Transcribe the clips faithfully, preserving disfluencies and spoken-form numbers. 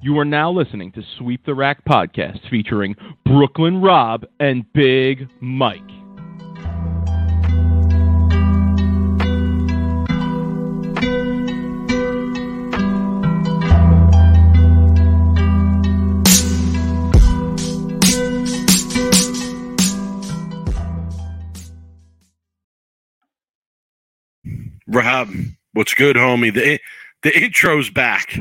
You are now listening to Sweep the Rack podcast featuring Brooklyn Rob and Big Mike. Rob, what's good, homie? The the intro's back.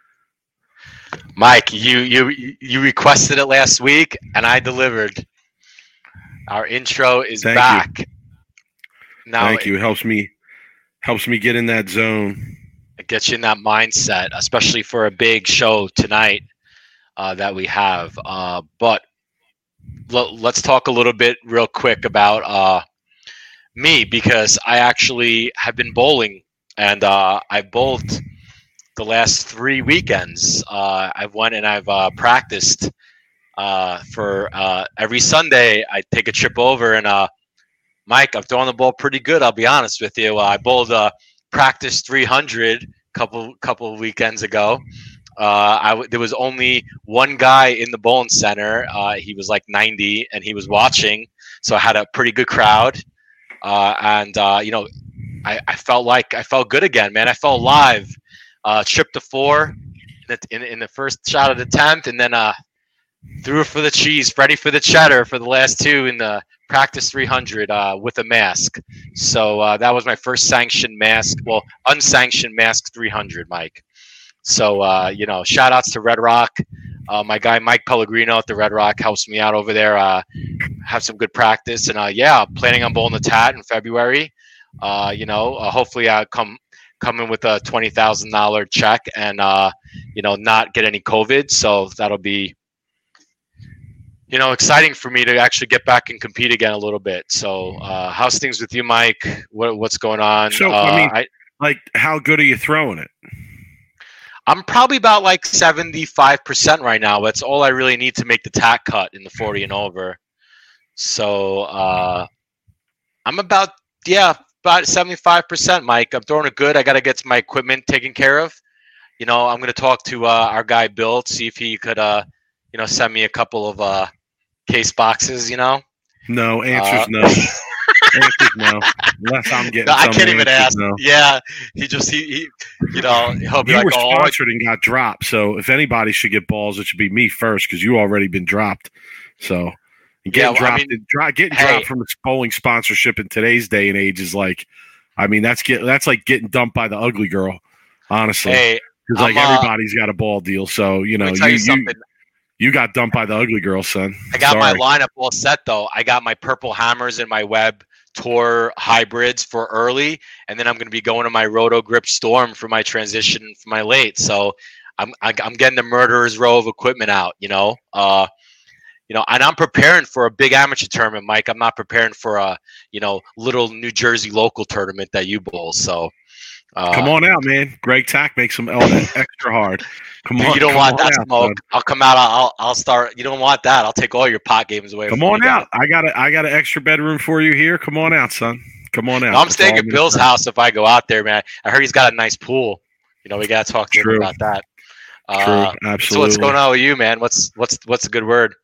Mike, you you you requested it last week, and I delivered. Our intro is Thank back. You. Now, Thank you. It helps me helps me get in that zone. It gets you in that mindset, especially for a big show tonight uh, that we have. Uh, but l- let's talk a little bit real quick about uh, me, because I actually have been bowling, and uh, I bowled the last three weekends. Uh, I've went and I've uh, practiced uh, for uh, every Sunday. I take a trip over, and uh, Mike, I'm throwing the ball pretty good. I'll be honest with you. Uh, I bowled uh, practice three hundred couple couple of weekends ago. Uh, I w- there was only one guy in the bowling center. Uh, he was like ninety, and he was watching, so I had a pretty good crowd. Uh, and uh, you know, I, I felt like I felt good again, man. I felt alive. Uh, tripped to four in the, in, in the first shot of the tenth, and then uh, threw for the cheese, ready for the cheddar for the last two in the practice three hundred uh, with a mask. So uh, that was my first sanctioned mask, well, unsanctioned mask three hundred, Mike. So, uh, you know, shout outs to Red Rock. Uh, my guy Mike Pellegrino at the Red Rock helps me out over there. Uh, have some good practice. And, uh, yeah, planning on bowling the Tat in February. Uh, you know, uh, hopefully I come – come in with a twenty thousand dollars check and, uh, you know, not get any COVID. So that'll be, you know, exciting for me to actually get back and compete again a little bit. So uh, how's things with you, Mike? What, what's going on? So, uh, I mean, I, like, how good are you throwing it? I'm probably about like seventy-five percent right now. That's all I really need to make the T A C cut in the forty and over. So uh, I'm about, yeah, about seventy-five percent, Mike. I'm throwing it good. I got to get my equipment taken care of. You know, I'm going to talk to uh, our guy, Bill, see if he could, uh, you know, send me a couple of uh, case boxes, you know? No. Answers Uh, no. Answers no. Unless I'm getting No, I some can't even answers, ask. no. Yeah, he just, he, he you know, he'll be You like, were oh, I- sponsored and got dropped, so if anybody should get balls, it should be me first because you already been dropped. So getting Yeah, well, I dropped, mean, dro- getting hey. dropped from a bowling sponsorship in today's day and age is like, I mean, that's get that's like getting dumped by the ugly girl, honestly. hey, Because like I'm, uh, everybody's got a ball deal, so you know let me tell you, you you something. you got dumped by the ugly girl, son. I got Sorry. my lineup all set, though. I got my purple hammers and my web tour hybrids for early, and then I'm going to be going to my Roto Grip Storm for my transition for my late. So I'm I, I'm getting the murderer's row of equipment out, you know. Uh, you know, and I'm preparing for a big amateur tournament, Mike. I'm not preparing for a you know little New Jersey local tournament that you bowl. So uh, Come on out, man. Greg Tack makes some element extra hard. Come dude, on, you don't come want on that out, smoke. son. I'll come out. I'll I'll start. You don't want that. I'll take all your pot games away. Come from on you out. guys. I got a I got an extra bedroom for you here. Come on out, son. Come on out. No, I'm That's staying all at I'm Bill's gonna say. house if I go out there, man. I heard he's got a nice pool. You know, we gotta talk to True. him about that. True, Uh, absolutely. so what's going on with you, man? What's what's what's a good word?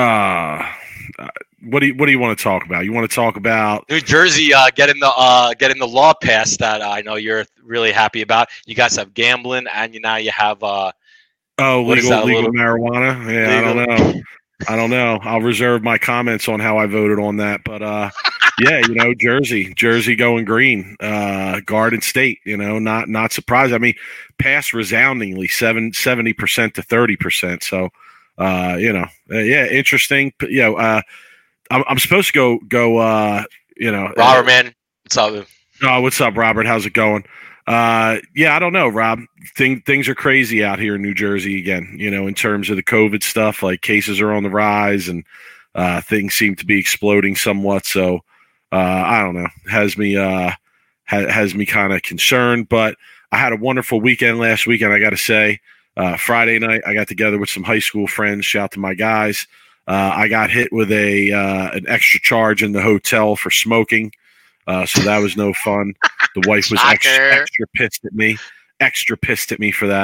Uh, what do you what do you want to talk about? You want to talk about? New Jersey uh, getting the uh, getting the law passed that I know you're really happy about. You guys have gambling, and you now you have uh, Oh, What is legal that, a legal little- marijuana. Yeah, I don't legal- know. I don't know. I'll reserve my comments on how I voted on that. But uh, yeah, you know, Jersey, Jersey going green. Uh, Garden State. You know, not not surprised. I mean, passed resoundingly, seven seventy percent to thirty percent. So, uh, you know, uh, yeah, interesting. But, you know, uh, I'm, I'm supposed to go go. Uh, you know, Robert, man. What's up? Oh, what's up, Robert? How's it going? Uh, yeah, I don't know, Rob. Thing, things are crazy out here in New Jersey again, you know, in terms of the COVID stuff. Like cases are on the rise and uh, things seem to be exploding somewhat. So uh, I don't know. Has me uh, ha- has me kind of concerned. But I had a wonderful weekend last weekend, I got to say. Uh, Friday night, I got together with some high school friends. Shout out to my guys. Uh, I got hit with a uh, an extra charge in the hotel for smoking. Uh, so that was no fun. The wife was extra, Shocker. extra pissed at me, extra pissed at me for that.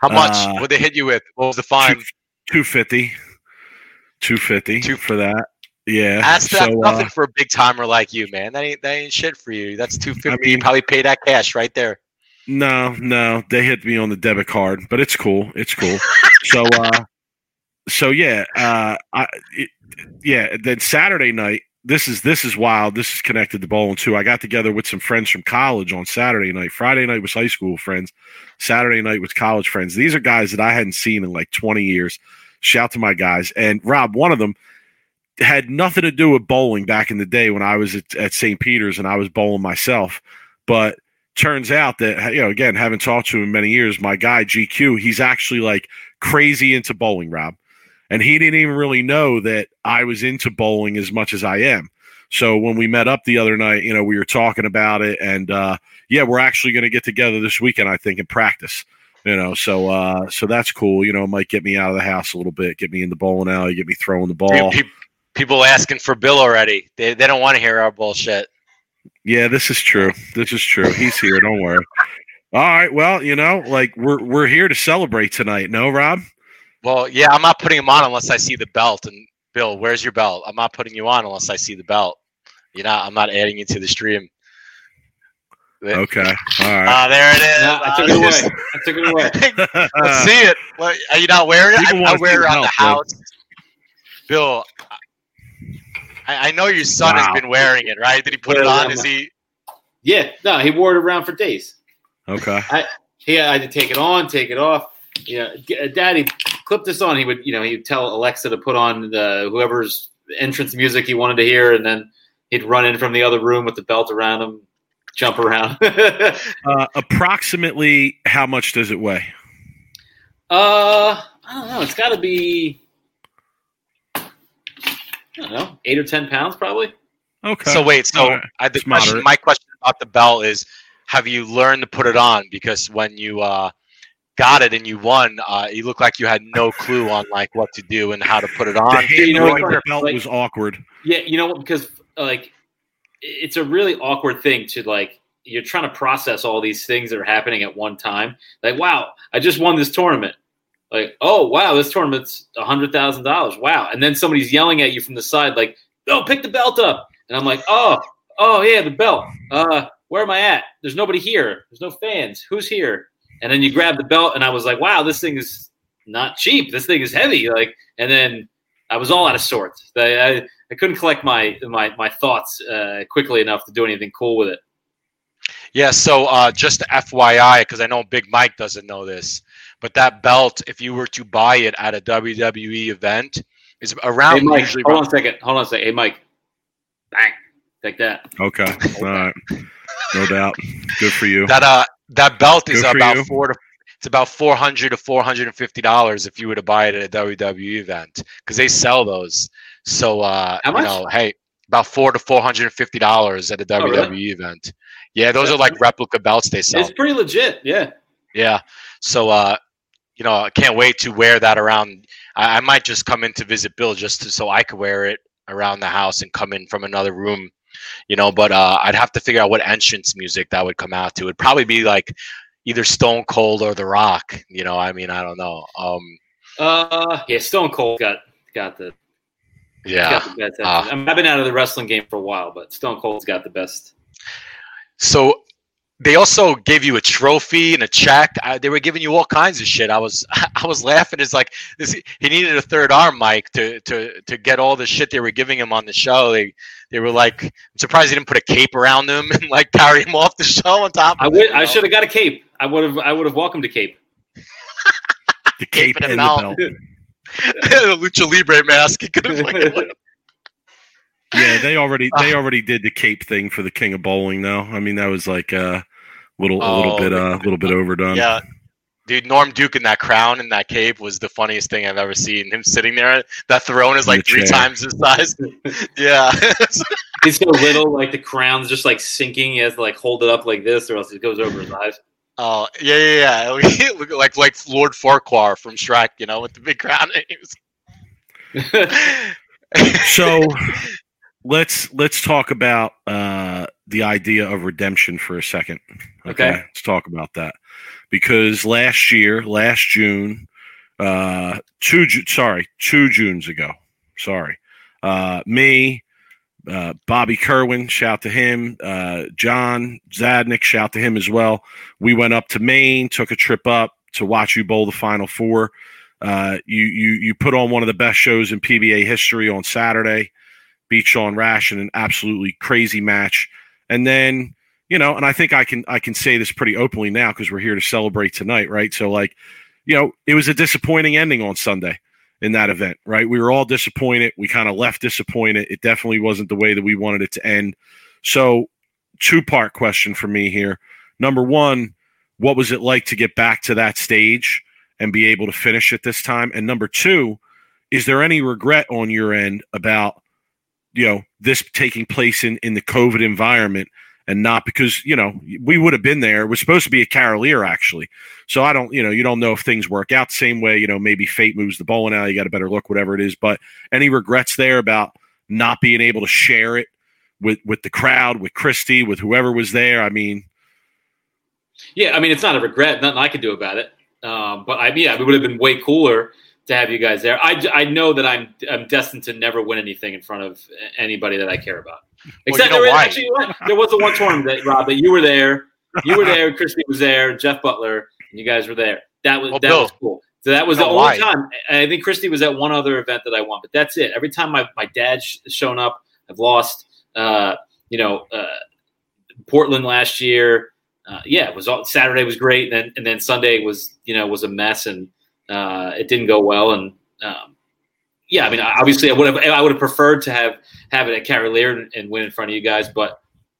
How much Uh, would they hit you with? What was the fine? Two fifty. Two fifty Two- for that. Yeah. That's, that's so, nothing uh, for a big timer like you, man. That ain't that ain't shit for you. That's two fifty. I You mean- probably pay that cash right there. No, no, they hit me on the debit card, but it's cool. It's cool. so, uh, so yeah, uh, I, it, yeah. Then Saturday night, this is this is wild. This is connected to bowling too. I got together with some friends from college on Saturday night. Friday night was high school friends. Saturday night was college friends. These are guys that I hadn't seen in like twenty years. Shout to my guys. And Rob, one of them had nothing to do with bowling back in the day when I was at, at Saint Peter's and I was bowling myself, but turns out that, you know, again, haven't talked to him in many years, my guy G Q, he's actually like crazy into bowling, Rob. And he didn't even really know that I was into bowling as much as I am. So when we met up the other night, you know, we were talking about it, and uh, yeah, we're actually going to get together this weekend, I think, and practice. You know, so uh, so that's cool. You know, it might get me out of the house a little bit, get me in the bowling alley, get me throwing the ball. People, people asking for Bill already. They they don't want to hear our bullshit. Yeah, this is true. This is true. He's here. Don't worry. All right. Well, you know, like we're we're here to celebrate tonight. No, Rob? Well, yeah, I'm not putting him on unless I see the belt. And Bill, where's your belt? I'm not putting you on unless I see the belt. You know, I'm not adding you to the stream. Okay. All right. Ah, there it is. No, I took it away. I took it away. Let's see it. What, are you not wearing it? People I, I wanna wear see it the around the belt, bro. house. Bill, I, I know your son Wow. has been wearing it, right? Did he put Wear it it on? around Is my- he? Yeah, no, he wore it around for days. Okay. He had to take it on, take it off. You know, G- Daddy, clip this on. He would, you know, he'd tell Alexa to put on the whoever's entrance music he wanted to hear, and then he'd run in from the other room with the belt around him, jump around. Uh, approximately how much does it weigh? Uh, I don't know. It's got to be, I don't know, eight or ten pounds, probably. Okay. So wait, so All right. I, the It's question, moderate. my question about the belt is: have you learned to put it on? Because when you uh, got it and you won, uh, you look like you had no clue on like what to do and how to put it The on. handling you know, of the belt like- was awkward. Yeah, you know what? Because like, it's a really awkward thing to like. You're trying to process all these things that are happening at one time. Like, wow, I just won this tournament. Like, oh wow, this tournament's a hundred thousand dollars. Wow, and then somebody's yelling at you from the side, like, "Oh, pick the belt up!" And I'm like, "Oh, oh yeah, the belt. Uh, where am I at? There's nobody here. There's no fans. Who's here?" And then you grab the belt, and I was like, "Wow, this thing is not cheap. This thing is heavy." Like, and then I was all out of sorts. I I, I couldn't collect my my my thoughts uh, quickly enough to do anything cool with it. Yeah, so uh, just F Y I, because I know Big Mike doesn't know this, but that belt, if you were to buy it at a W W E event, is around Hey Mike, usually. hold around- on a second. Hold on a second. Hey Mike, bang, take that. Okay. All right. No doubt. Good for you. That uh, that belt is Good for about you. four to it's about four hundred to four hundred and fifty dollars if you were to buy it at a W W E event because they sell those. So uh, How much? you know, hey, about four to four hundred and fifty dollars at a Oh, W W E really? event. Yeah, those are like replica belts they sell. It's pretty legit. Yeah. Yeah. So, uh, you know, I can't wait to wear that around. I, I might just come in to visit Bill just to, so I could wear it around the house and come in from another room, you know, but uh, I'd have to figure out what entrance music that would come out to. It'd probably be like either Stone Cold or The Rock, you know, I mean, I don't know. Um, Uh, yeah. Stone Cold got got the yeah. got the best. uh, I mean, I've been out of the wrestling game for a while, but Stone Cold's got the best. So they also gave you a trophy and a check. I, they were giving you all kinds of shit. I was I was laughing. It's like this, he needed a third arm, Mike, to to to get all the shit they were giving him on the show. They they were like, I'm surprised he didn't put a cape around him and like carry him off the show on top. I Of would. it, you I know? should have got a cape. I would have. I would have welcomed a cape. The cape and a and belt. the belt. the Lucha Libre mask. He could have fucking Yeah, they already Uh, they already did the cape thing for the King of Bowling, though. I mean, that was like a little a little Oh, bit uh, a little bit overdone. Yeah. Dude, Norm Duke in that crown and that cape was the funniest thing I've ever seen. Him sitting there, that throne is In like the three chair. times his size. Yeah. He's so little, like the crown's just like sinking. He has to like hold it up like this, or else it goes over his eyes. Oh, yeah, yeah, yeah. Look like like Lord Farquhar from Shrek, you know, with the big crown. He was- So let's let's talk about uh, the idea of redemption for a second. Okay. okay? Let's talk about that. Because last year, last June, uh, two, sorry, two Junes ago, sorry, uh, me, uh, Bobby Kerwin, shout to him, uh, John Zadnik, shout to him as well. We went up to Maine, took a trip up to watch you bowl the Final Four. Uh, you, you, you put on one of the best shows in P B A history on Saturday, beat Sean Rash in an absolutely crazy match. And then, you know, and I think I can I can say this pretty openly now because we're here to celebrate tonight, right? So, like, you know, it was a disappointing ending on Sunday in that event, right? We were all disappointed. We kind of left disappointed. It definitely wasn't the way that we wanted it to end. So, two-part question for me here. Number one, what was it like to get back to that stage and be able to finish it this time? And number two, is there any regret on your end about, you know, this taking place in, in the COVID environment and not because, you know, we would have been there. It was supposed to be at Carolier, actually. So I don't, you know, you don't know if things work out the same way. You know, maybe fate moves the bowling alley. You got a better look, whatever it is. But any regrets there about not being able to share it with, with the crowd, with Christy, with whoever was there? I mean. Yeah, I mean, it's not a regret. Nothing I can do about it. Um, but, I yeah, it would have been way cooler to have you guys there. I, I know that I'm I'm destined to never win anything in front of anybody that I care about. Except well, you know there, why? actually, there was the one tournament that, Rob, that you were there. You were there. Christy was there. Jeff Butler, and you guys were there. That was well, that Bill, was cool. So that was you the know only why? time. And I think Christy was at one other event that I won, but that's it. Every time my my dad's shown up, I've lost. Uh, you know, uh, Portland last year. Uh, yeah, it was all, Saturday was great, and then and then Sunday was you know was a mess, and uh, it didn't go well. And um, yeah, I mean, obviously, I would have I would have preferred to have have it at Carolier and, and win in front of you guys, but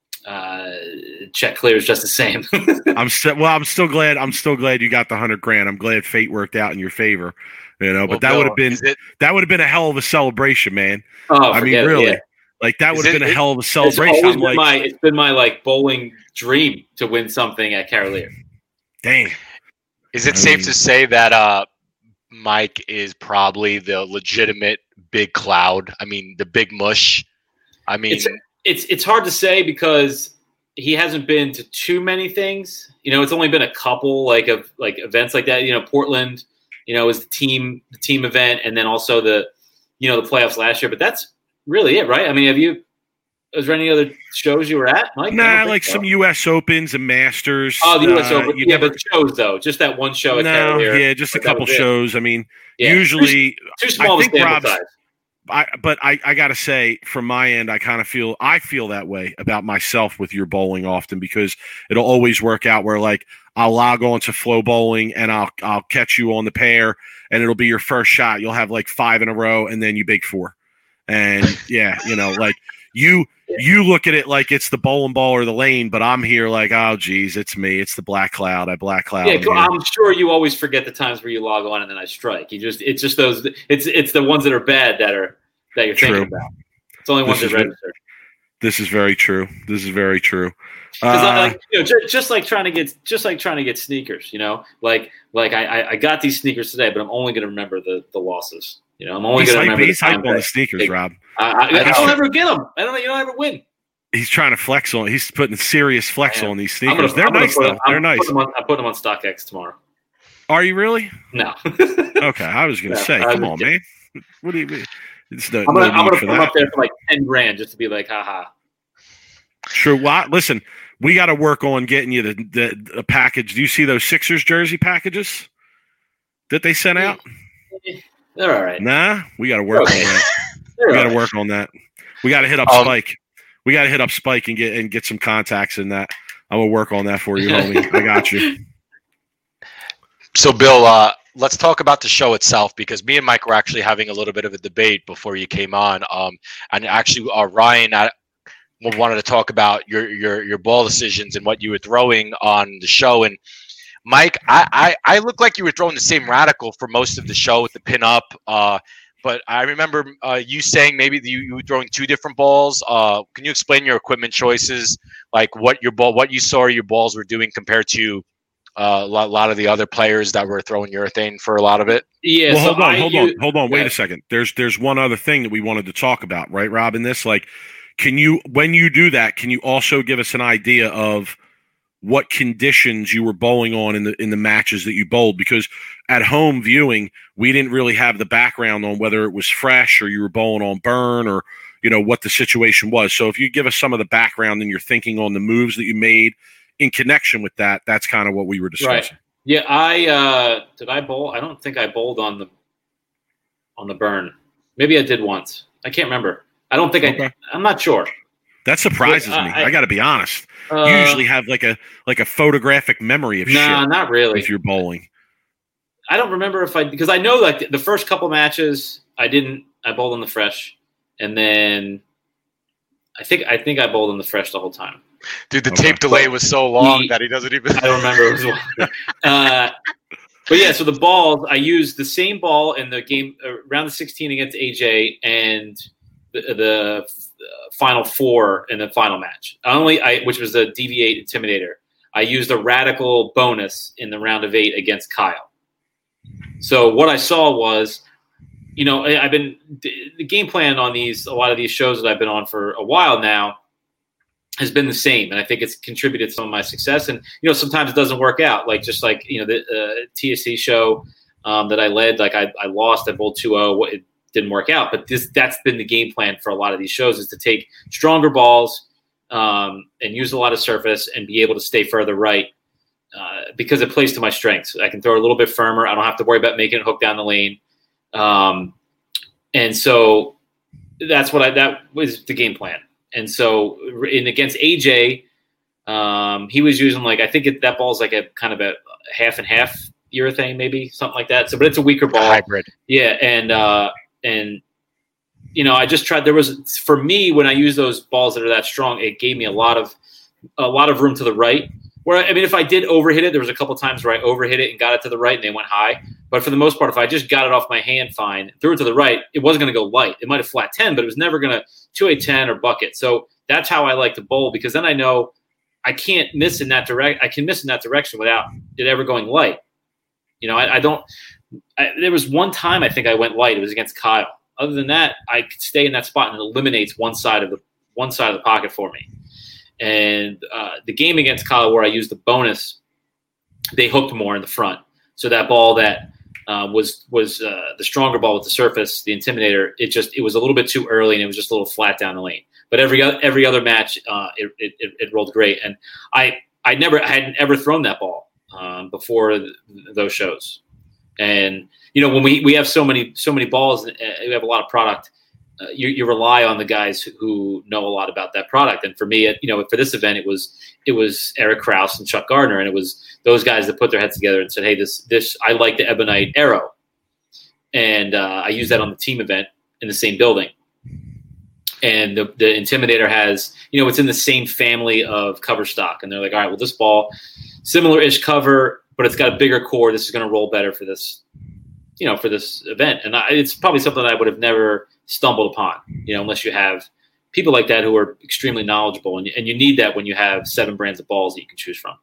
uh, check clear is just the same. I'm still well. I'm still glad. I'm still glad you got the hundred grand. I'm glad fate worked out in your favor. You know, Well, but that Bill, would have been is it- that would have been a hell of a celebration, man. oh, I mean, forget it, really, yeah. like that Is would have it- been a it- hell of a It's celebration. always I'm been like, my it's been my like bowling dream to win something at Carolier. dang. Is it I safe mean- to say that uh, Mike is probably the legitimate big cloud? I mean, the big mush. I mean, It's it's it's hard to say because he hasn't been to too many things. You know, it's only been a couple like of like events like that. You know, Portland, you know, is the team the team event, and then also the you know the playoffs last year. But that's really it, right? I mean, have you? Was there any other shows you were at, Mike? I don't Nah, think like so. some U S Opens and Masters. Oh, the U S Uh, Open. you Yeah, never- but shows though, just that one show at no, Carolier. yeah, just a But that couple was it. shows. I mean, Yeah. usually, too, too small I of a think sample Rob's- size. I but I, I gotta say, from my end, I kind of feel I feel that way about myself with your bowling often because it'll always work out where like I'll log on to Flow Bowling and I'll I'll catch you on the pair and it'll be your first shot. You'll have like five in a row and then you big four, and yeah, you know, like you you look at it like it's the bowling ball or the lane, but I'm here like, oh geez, it's me, it's the black cloud. I black cloud. Yeah, I'm cool. here. I'm sure you always forget the times where you log on and then I strike. You just it's just those it's it's the ones that are bad that are that you're True. thinking about. It's the only ones This that is- register. This is very true. This is very true. Because Uh, like you know, just, just like trying to get just like trying to get sneakers, you know, like like I I- I got these sneakers today, but I'm only going to remember the the losses. You know, I'm only he's going to hype, remember. he's the hype time on the that- sneakers, Hey, Rob. I, I, I He's- don't ever get them. I don't. You don't ever win. He's trying to flex on. He's putting serious flex I am. on these I'm sneakers. gonna, They're I'm gonna nice put though. them- They're I'm nice. Putting them on, I'm putting them on StockX tomorrow. Are you really? No. Okay, I was gonna Yeah, say, I come was on, just- man. What do you? It's no, I'm gonna, no I'm need gonna for put them that. up there for like ten grand just to be like, haha. Sure. Well, listen, we got to work on getting you the, the the package. Do you see those Sixers jersey packages that they sent out? They're all right. Nah, we got to work on Okay. that. They're We all got to right. work on that. We got to hit up Um, Spike. We got to hit up Spike and get and get some contacts in that. I'm gonna work on that for you, homie. I got you. So, Bill, uh, let's talk about the show itself because me and Mike were actually having a little bit of a debate before you came on. Um, and actually, uh, Ryan I, wanted to talk about your, your your ball decisions and what you were throwing on the show. And Mike, I, I, I look like you were throwing the same radical for most of the show with the pin up. Uh, but I remember uh, you saying maybe you, you were throwing two different balls. Uh, can you explain your equipment choices, like what your ball, what you saw your balls were doing compared to Uh, a lot, lot of the other players that were throwing urethane for a lot of it. Yeah. Well, so hold on, I hold use- on, hold on. Wait Yeah. a second. There's there's one other thing that we wanted to talk about, right, Rob? In this, like, Can you, when you do that, can you also give us an idea of what conditions you were bowling on in the in the matches that you bowled? Because at home viewing, we didn't really have the background on whether it was fresh or you were bowling on burn or, you know, what the situation was. So if you give us some of the background and your thinking on the moves that you made in connection with that, that's kind of what we were discussing. Right. Yeah, I uh, did I bowl? I don't think I bowled on the on the burn. Maybe I did once. I can't remember. I don't think okay. I. I'm not sure. That surprises but, uh, me. I, I got to be honest. Uh, you usually have like a like a photographic memory of nah, shit. No, not really. If you're bowling, I don't remember if I because I know like the first couple matches I didn't. I bowled on the fresh, and then I think I think I bowled on the fresh the whole time. Dude, the okay. tape delay was so long he, that he doesn't even. I don't remember. It was uh, but yeah, so the balls I used the same ball in the game uh, round of sixteen against A J and the, the uh, final four in the final match. I only I which was a D V eight Intimidator. I used a radical bonus in the round of eight against Kyle. So what I saw was, you know, I've been the game plan on these a lot of these shows that I've been on for a while now has been the same, and I think it's contributed to some of my success. And you know, sometimes it doesn't work out. Like just like you know the uh, T S C show um, that I led, like I, I lost, I bowled two oh. It didn't work out, but this that's been the game plan for a lot of these shows is to take stronger balls um, and use a lot of surface and be able to stay further right uh, because it plays to my strengths. I can throw a little bit firmer. I don't have to worry about making it hook down the lane, um, and so that's what I that was the game plan. And so in against A J, um, he was using like I think it, that ball's like a kind of a half and half urethane, maybe something like that. So, but it's a weaker ball, a hybrid. Yeah, and uh, and you know, I just tried. There was for me when I use those balls that are that strong, it gave me a lot of a lot of room to the right. Where I mean, if I did overhit it, there was a couple times where I overhit it and got it to the right, and they went high. But for the most part, if I just got it off my hand fine, threw it to the right, it wasn't going to go light. It might have flat ten, but it was never going to two eight ten or bucket. So that's how I like to bowl because then I know I can't miss in that direct. I can miss in that direction without it ever going light. You know, I, I don't. I, there was one time I think I went light. It was against Kyle. Other than that, I could stay in that spot and it eliminates one side of the one side of the pocket for me. And uh, the game against Kyle where I used the bonus, they hooked more in the front. So that ball that uh, was was uh, the stronger ball with the surface, the Intimidator, it just it was a little bit too early and it was just a little flat down the lane. But every every other match, uh, it, it it rolled great. And I I never I hadn't ever thrown that ball um, before th- those shows. And you know when we, we have so many so many balls, uh, we have a lot of product. Uh, you, you rely on the guys who know a lot about that product. And for me, you know, for this event, it was it was Eric Krause and Chuck Gardner, and it was those guys that put their heads together and said, "Hey, this this I like the Ebonite Arrow," and uh, I used that on the team event in the same building. And the the Intimidator has, you know, it's in the same family of cover stock, and they're like, "All right, well, this ball, similar-ish cover, but it's got a bigger core. This is going to roll better for this, you know, for this event." And I, it's probably something that I would have never stumbled upon, you know, unless you have people like that who are extremely knowledgeable, and, and you need that when you have seven brands of balls that you can choose from.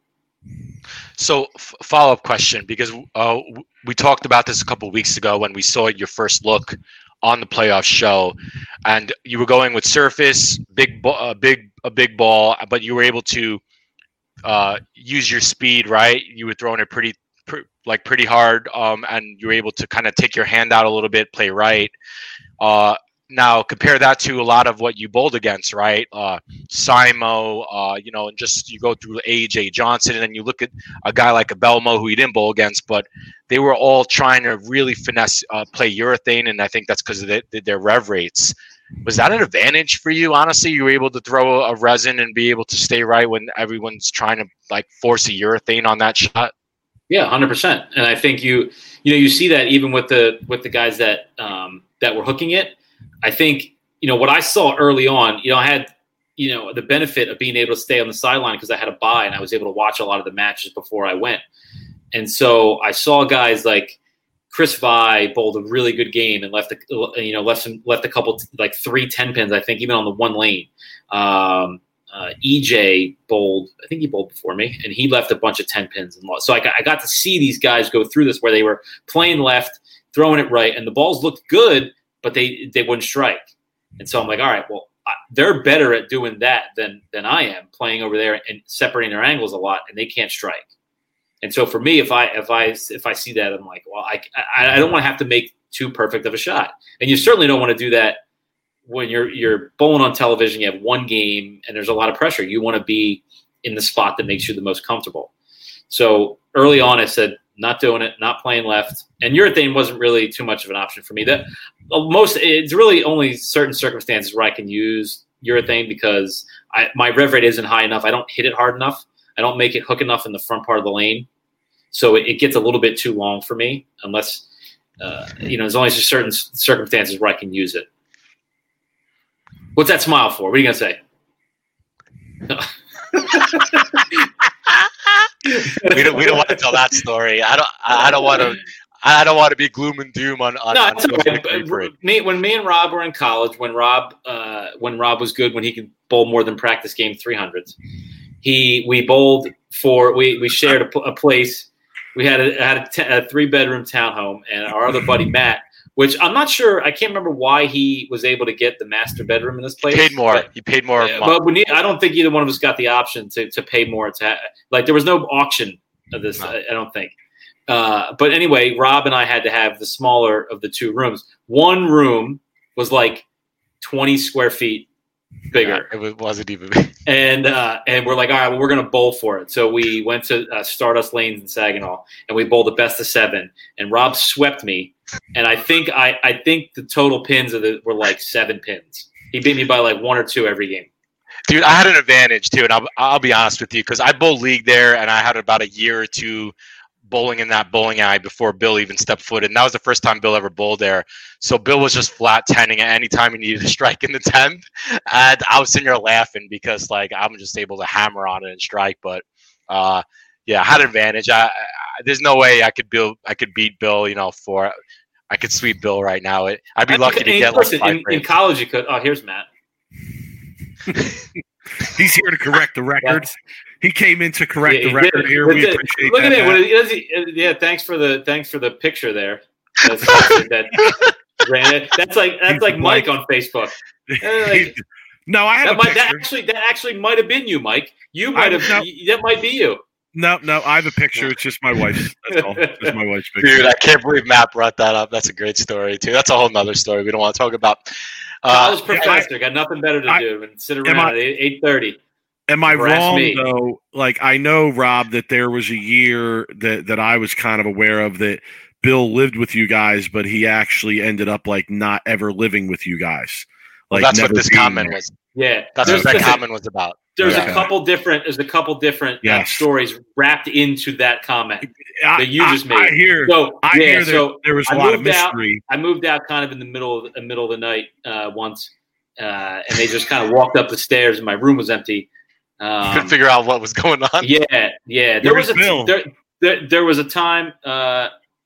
So f- follow-up question, because uh, we talked about this a couple of weeks ago when we saw your first look on the playoff show, and you were going with surface, big, bo- uh, big, a big ball, but you were able to uh, use your speed, right? You were throwing it pretty, pr- like pretty hard, um, and you were able to kind of take your hand out a little bit, play right. Uh, now compare that to a lot of what you bowled against, right? Uh, Simo, uh, you know, and just you go through A J Johnson, and then you look at a guy like a Belmo who you didn't bowl against, but they were all trying to really finesse, uh, play urethane, and I think that's because of the, the, their rev rates. Was that an advantage for you? Honestly, you were able to throw a resin and be able to stay right when everyone's trying to like force a urethane on that shot. Yeah, one hundred percent. And I think you, you know, you see that even with the with the guys that um, that were hooking it. I think, you know, what I saw early on, you know, I had, you know, the benefit of being able to stay on the sideline because I had a bye and I was able to watch a lot of the matches before I went. And so I saw guys like Chris Vi bowled a really good game and left, a, you know, left some, left a couple, like three ten pins, I think, even on the one lane. Um, uh, E J bowled, I think he bowled before me, and he left a bunch of ten pins and lost. So I got, I got to see these guys go through this where they were playing left, throwing it right, and the balls looked good, but they, they wouldn't strike. And so I'm like, all right, well, they're better at doing that than than I am, playing over there and separating their angles a lot, and they can't strike. And so for me, if I if I if I see that, I'm like, well, I I, I don't want to have to make too perfect of a shot, and you certainly don't want to do that when you're you're bowling on television. You have one game, and there's a lot of pressure. You want to be in the spot that makes you the most comfortable. So early on, I said, not doing it, not playing left, and urethane wasn't really too much of an option for me. That most it's really only certain circumstances where I can use urethane because I, my rev rate isn't high enough. I don't hit it hard enough. I don't make it hook enough in the front part of the lane, so it, it gets a little bit too long for me. Unless uh, you know, there's only just certain circumstances where I can use it. What's that smile for? What are you gonna say? we don't we don't want to tell that story. I don't I don't want to I don't want to be gloom and doom on. on no, on it's okay. Me when me and Rob were in college, when Rob uh, when Rob was good, when he could bowl more than practice game three hundreds, he we bowled for we we shared a, a place. We had a had a, t- a three bedroom townhome, and our other buddy Matt. Which I'm not sure. I can't remember why he was able to get the master bedroom in this place. He paid more. But, he paid more. Uh, but we need, I don't think either one of us got the option to to pay more. To ha- like there was no auction of this. No. I, I don't think. Uh, but anyway, Rob and I had to have the smaller of the two rooms. One room was like twenty square feet bigger. Yeah, it wasn't even. and uh, and we're like, all right, well, we're gonna bowl for it. So we went to uh, Stardust Lanes in Saginaw, and we bowled the best of seven. And Rob swept me. And I think I, I think the total pins of the, were like seven pins. He beat me by like one or two every game. Dude, I had an advantage too, and I'll, I'll be honest with you because I bowled league there, and I had about a year or two bowling in that bowling alley before Bill even stepped foot, and that was the first time Bill ever bowled there. So Bill was just flat tenning at any time he needed to strike in the tenth, and I was sitting there laughing because like I'm just able to hammer on it and strike. But uh, yeah, I had an advantage. I, I there's no way I could Bill I could beat Bill, you know, for. I could sweep Bill right now. It, I'd be lucky to get listen, like five in, in college. You could. Oh, here's Matt. He's here to correct the record. He came in to correct yeah, the record did. here. But we did, appreciate look that. Look at it. Yeah, thanks for the thanks for the picture there. That's, that, that's like that's like Mike on Facebook. Like, no, I have that, a might, picture. that actually that actually might have been you, Mike. You might have. No, that might be you. No, no, I have a picture. It's just my wife's. That's all. It's just my wife's picture. Dude, I can't believe Matt brought that up. That's a great story, too. That's a whole nother story we don't want to talk about. Uh, College professor, I, got nothing better to I, do than sit around I, at eight thirty. Am I wrong, me. though? Like, I know, Rob, that there was a year that, that I was kind of aware of that Bill lived with you guys, but he actually ended up, like, not ever living with you guys. Like, well, that's what this comment there. was. Yeah. That's what that comment was about. There's yeah. a couple different. There's a couple different yes. uh, stories wrapped into that comment I, that you I, just made. I hear. So I yeah, hear so there, there was a I lot of mystery. Out, I moved out kind of in the middle of the middle of the night uh, once, uh, and they just kind of walked up the stairs, and my room was empty. Um, Couldn't figure out what was going on. Yeah, yeah. There was, was a Bill? There, there, there was a time. Uh,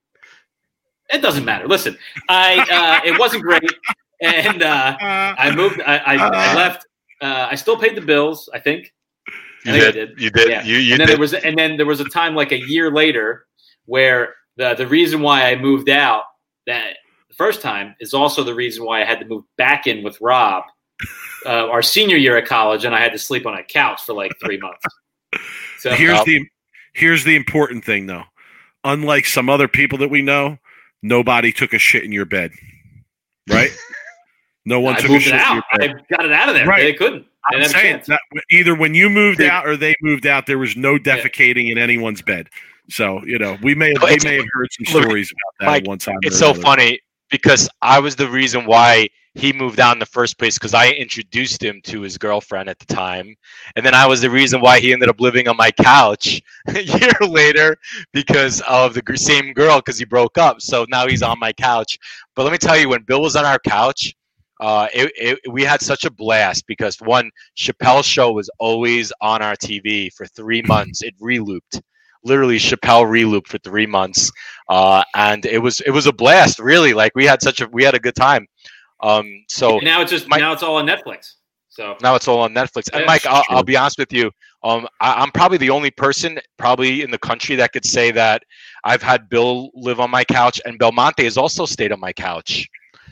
it doesn't matter. Listen, I uh, it wasn't great, and uh, I moved. I, I, I left. Uh, I still paid the bills, I think. You I think did. I did. You did. Yeah. You, you and then did. there was, and then there was a time like a year later where the the reason why I moved out that the first time is also the reason why I had to move back in with Rob, uh, our senior year at college, and I had to sleep on a couch for like three months. So here's uh, the here's the important thing, though. Unlike some other people that we know, nobody took a shit in your bed, right? No one I took moved a shit it out. in your bed. I got it out of there. Right. They couldn't. They I'm saying that either when you moved out or they moved out, there was no defecating yeah. in anyone's bed. So you know, we may have, we may have heard some stories about that Mike, one time. It's so funny because I was the reason why he moved out in the first place because I introduced him to his girlfriend at the time, and then I was the reason why he ended up living on my couch a year later because of the same girl because he broke up. So now he's on my couch. But let me tell you, when Bill was on our couch. Uh, it, it, we had such a blast because one, Chappelle's show was always on our T V for three months. It re-looped, literally Chappelle re-looped for three months, uh, and it was it was a blast. Really, like we had such a we had a good time. Um, so and now it's just Mike, now it's all on Netflix. So now it's all on Netflix. And yeah, Mike, I'll, I'll be honest with you. Um, I, I'm probably the only person probably in the country that could say that I've had Bill live on my couch, and Belmonte has also stayed on my couch.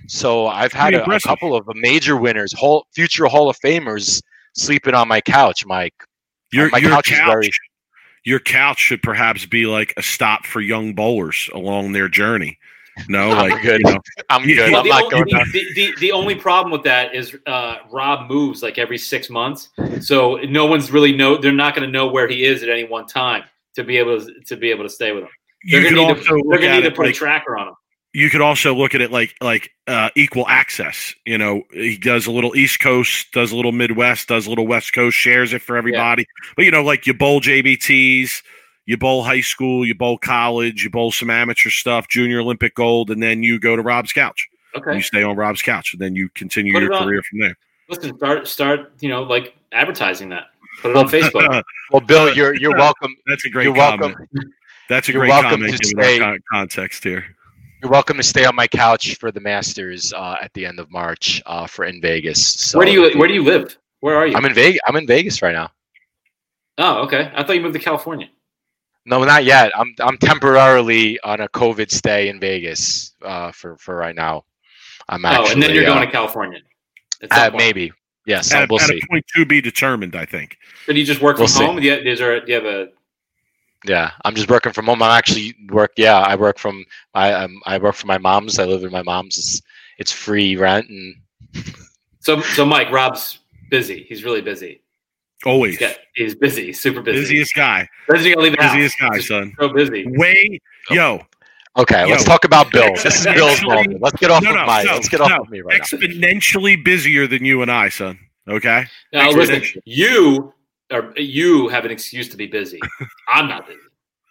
So I've had Pretty a, a impressive. couple of major winners, whole, future Hall of Famers, sleeping on my couch, Mike. Your, my your couch couch, is very. your couch should perhaps be like a stop for young bowlers along their journey. No, I'm like good. you know, I'm you- good. Well, I'm the, not only, going. the, the, the only problem with that is uh, Rob moves like every six months, so no one's really know. They're not going to know where he is at any one time to be able to, to be able to stay with him. They're you going could to need also to, they're look gonna at need to it put like a tracker on him. you could also look at it like like uh, equal access. You know, he does a little East Coast, does a little Midwest, does a little West Coast, shares it for everybody. But you know, like you bowl J B Ts, you bowl high school, you bowl college, you bowl some amateur stuff, junior Olympic gold, and then you go to Rob's couch. Okay. You stay on Rob's couch, and then you continue Put your it on. career from there. Listen, start start you know like advertising that. Put it on Facebook. Well, Bill, you're you're welcome. That's a great You're comment. welcome. That's a You're great welcome comment to given stay- our con- context here. You're welcome to stay on my couch for the Masters uh, at the end of March uh, for in Vegas. So Where do you Where do you live? Where are you? I'm in Vegas. I'm in Vegas right now. Oh, okay. I thought you moved to California. No, not yet. I'm I'm temporarily on a COVID stay in Vegas uh, for for right now. I'm actually oh, and then you're uh, going to California. At some uh, point. maybe yes. so At, we'll at see. a point to be determined, I think. But you just work from We'll see. home. Do you, is there, do you have a? Yeah, I'm just working from home. I'm actually work. Yeah, I work from I um, I work for my mom's. I live in my mom's. It's, it's free rent and So so Mike, Rob's busy. He's really busy. Always. He's, got, he's busy. He's super busy. Busiest guy. Doesn't he leave the house? Busiest guy, Just son. So busy. Way, yo, okay. Yo. Let's talk about Bill. This is Bill's Exponentially- moment. Let's get off no, of no, my. no, let's get off no. of me right now. exponentially busier than you and I, son. Okay? Now Exponentially. listen, you are you have an excuse to be busy. I'm not busy.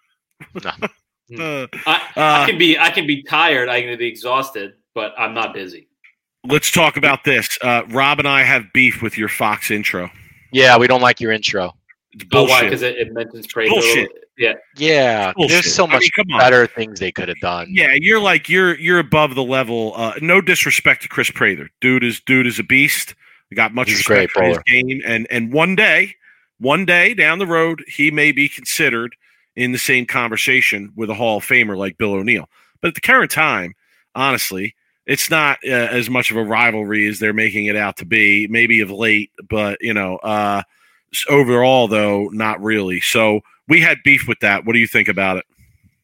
Uh, I, I Uh, can be I can be tired. I can be exhausted, but I'm not busy. let's talk about this. Uh, Rob and I have beef with your Fox intro. Yeah, we don't like your intro. It's Oh, why? bullshit. Because it, it mentions Prather. Bullshit. Yeah. Yeah, Bullshit. there's so I much mean, come on. better things they could have done. Yeah, you're like you're you're above the level. Uh, no disrespect to Chris Prather. Dude is dude is a beast. We got much He's a respect great for his bowler. game, and and one day, one day down the road, he may be considered in the same conversation with a Hall of Famer like Bill O'Neill. But at the current time, honestly, it's not uh, as much of a rivalry as they're making it out to be. Maybe of late, but you know, uh, s- overall though, not really. So we had beef with that. What do you think about it?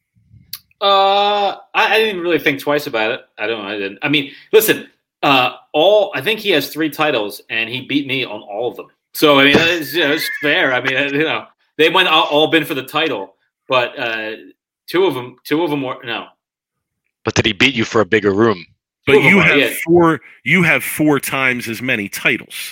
Uh, I, I didn't really think twice about it. I don't. I didn't. I mean, listen. Uh, all I think he has three titles, and he beat me on all of them. So I mean, it's, you know, it's fair. I mean, you know, they went all, all been for the title, but uh, two of them, two of them were no. But did he beat you for a bigger room? But Two of them you are, have yeah. four. You have four times as many titles.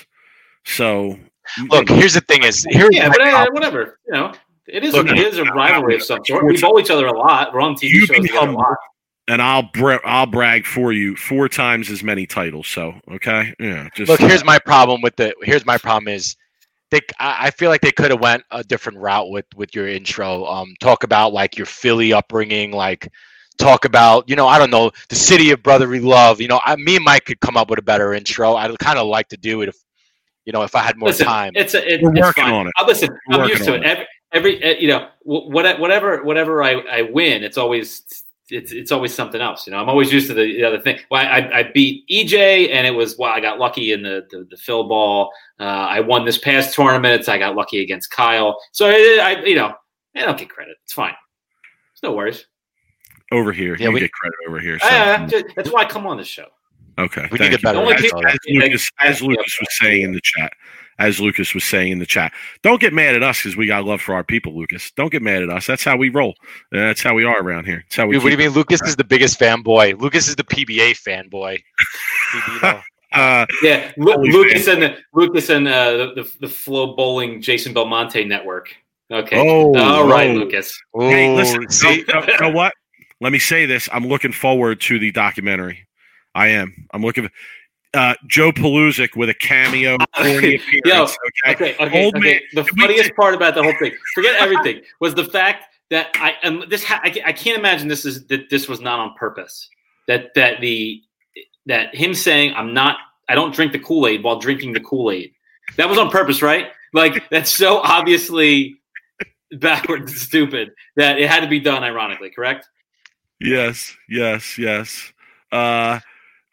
So Look, here's the thing: is here's Yeah, my but uh, problem. whatever. You know, it is. Look, it is a rivalry of some sort. Four We bowl each other a lot. We're on T V You shows be together a humble. lot. and I'll bra- I'll brag for you four times as many titles. So okay, yeah. Just Look, here's my problem with the. Here's my problem is, they. I I feel like they could have went a different route with with your intro. Um, talk about like your Philly upbringing, like talk about you know I don't know the city of brotherly love. You know, I, me and Mike could come up with a better intro. I'd kind of like to do it if you know if I had more Listen, time. It's a, it, We're it's working fine. on it. Uh, listen, We're I'm working used to on it. Every, every uh, you know, wh- what- whatever, whatever I, I win, it's always it's it's always something else. You know, I'm always used to the, the other thing. Well, I, I beat E J, and it was well, I got lucky in the the, the Phil ball. Uh, I won this past tournament. So I got lucky against Kyle. So I, I you know, I don't get credit. It's fine. There's no worries. over here. Yeah, you we- get credit over here. So. I- I- just- that's why I come on this show. Okay, We thank need a you. better Only As, people- intro. as Lucas, as Lucas was saying in the chat, as Lucas was saying in the chat, don't get mad at us because we got love for our people, Lucas. Don't get mad at us. That's how we roll. That's how we are around here. That's how we. Dude, what do you keep mean? Lucas is the biggest fanboy. Lucas is the P B A fanboy. You know? Uh, Yeah, Lu- Holy Lucas fan. and the Lucas and uh, the, the the Flow Bowling Jason Belmonte network. Okay, Oh, all right, oh. Lucas. hey, Ooh, listen. see, no, no, you know what? Let me say this. I'm looking forward to the documentary. I am. I'm looking. Uh, Joe Pelusic with a cameo corny appearance. Yo, okay. Okay, okay, Old okay. man- The we funniest did- part about the whole thing, forget everything, was the fact that I and this ha- I, ca- I can't imagine this is that this was not on purpose. That that the that him saying I'm not I don't drink the Kool-Aid while drinking the Kool-Aid. That was on purpose, right? Like that's so obviously backwards and stupid that it had to be done ironically, correct? Yes, yes, yes. Uh,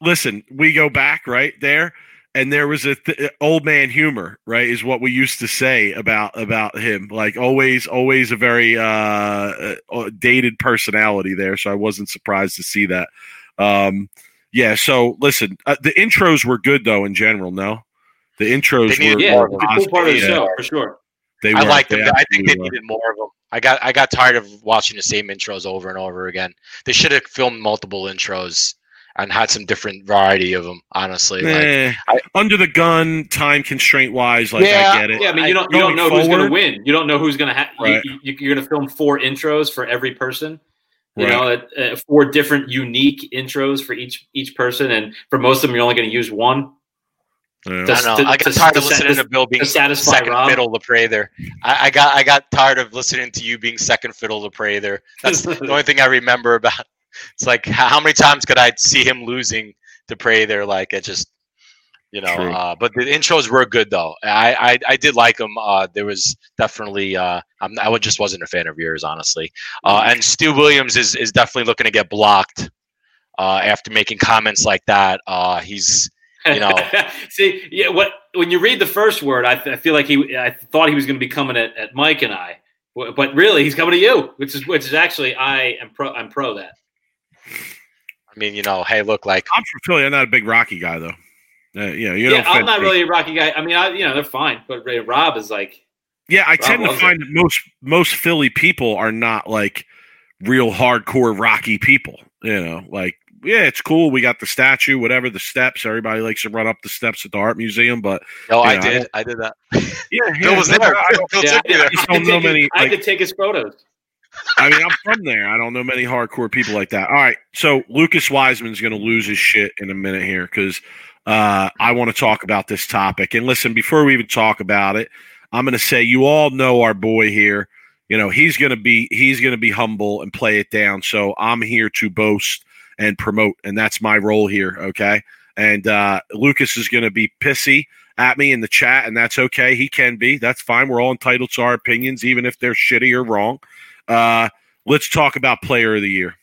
listen, we go back right there, and there was a th- old man humor, right? Is what we used to say about about him. Like always, always a very uh, uh, dated personality there. So I wasn't surprised to see that. Um, yeah. So listen, uh, the intros were good though in general. No, the intros They were needed Yeah, more were of it's a cool part of the yeah, show for sure. They I were. liked them. They I think they absolutely were. needed more of them. I got I got tired of watching the same intros over and over again. They should have filmed multiple intros and had some different variety of them. Honestly, like, Eh, I- under the gun, time constraint wise, like Yeah, I get it. Yeah, I mean, you don't you Going don't know who's going forward- to win. You don't know who's going to have. Right. You, you, you're going to film four intros for every person. You Right. know, uh, uh, four different unique intros for each each person, and for most of them, you're only going to use one. Yeah. Just- I don't know. to- I got to- tired to of listening sat- to Bill being to satisfy second Rob. fiddle to Prather. I, I got I got tired of listening to you being second fiddle to Prather. That's the only thing I remember about. It's like how how many times could I see him losing to Prather? Like it just, you know. True. Uh, but the intros were good though. I I, I did like them. Uh, there was definitely. Uh, I'm, I would- just wasn't a fan of yours, honestly. Uh, and Stu Williams is is definitely looking to get blocked. Uh, after making comments like that, uh, he's. You know. See, yeah. What when you read the first word, I, I feel like he. I thought he was going to be coming at, at Mike and I, but really he's coming to you, which is which is actually I am pro. I'm pro that. I mean, you know, hey, look, like I'm from Philly. I'm not a big Rocky guy though. Uh, you know, you Yeah, don't I'm fit not me. really a Rocky guy. I mean, I you know they're fine, but Ray- Rob is like. Yeah, I tend to loves find that most most Philly people are not like real hardcore Rocky people. You know, like yeah, it's cool. We got the statue, whatever the steps. Everybody likes to run up the steps at the art museum, but no, I Yeah, I did, I did that. yeah, Phil yeah, was no, there. I, don't- Phil Yeah, took me I, there. I just could don't know take many, his, I like- could take his photos. I mean, I'm from there. I don't know many hardcore people like that. All right, so Lucas Wiseman's going to lose his shit in a minute here because uh, I want to talk about this topic. And listen, before we even talk about it, I'm going to say you all know our boy here. You know he's going to be he's going to be humble and play it down. So I'm here to boast and promote, and that's my role here. Okay, and uh, Lucas is going to be pissy at me in the chat, and that's okay. He can be. That's fine. We're all entitled to our opinions, even if they're shitty or wrong. Uh, let's talk about Player of the Year.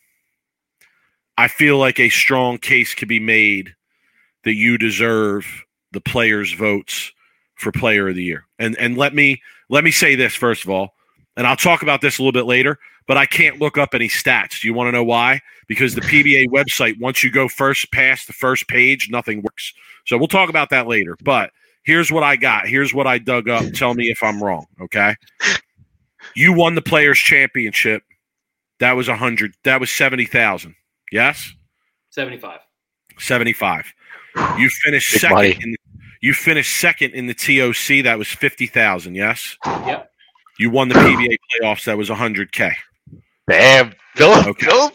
I feel like a strong case could be made that you deserve the players' votes for Player of the Year. And and let me let me say this first of all, and I'll talk about this a little bit later. But I can't look up any stats. Do you want to know why? Because the P B A website, once you go first past the first page, nothing works. So we'll talk about that later. But here's what I got. Here's what I dug up. Tell me if I'm wrong. Okay. You won the Players' Championship. That was a hundred. That was seventy thousand. Yes, seventy-five. seventy-five. You finished Big second. money. In, you finished second in the T O C. That was fifty thousand. Yes. Yep. You won the P B A playoffs. That was a hundred k. Damn, Phil, Okay. Phil.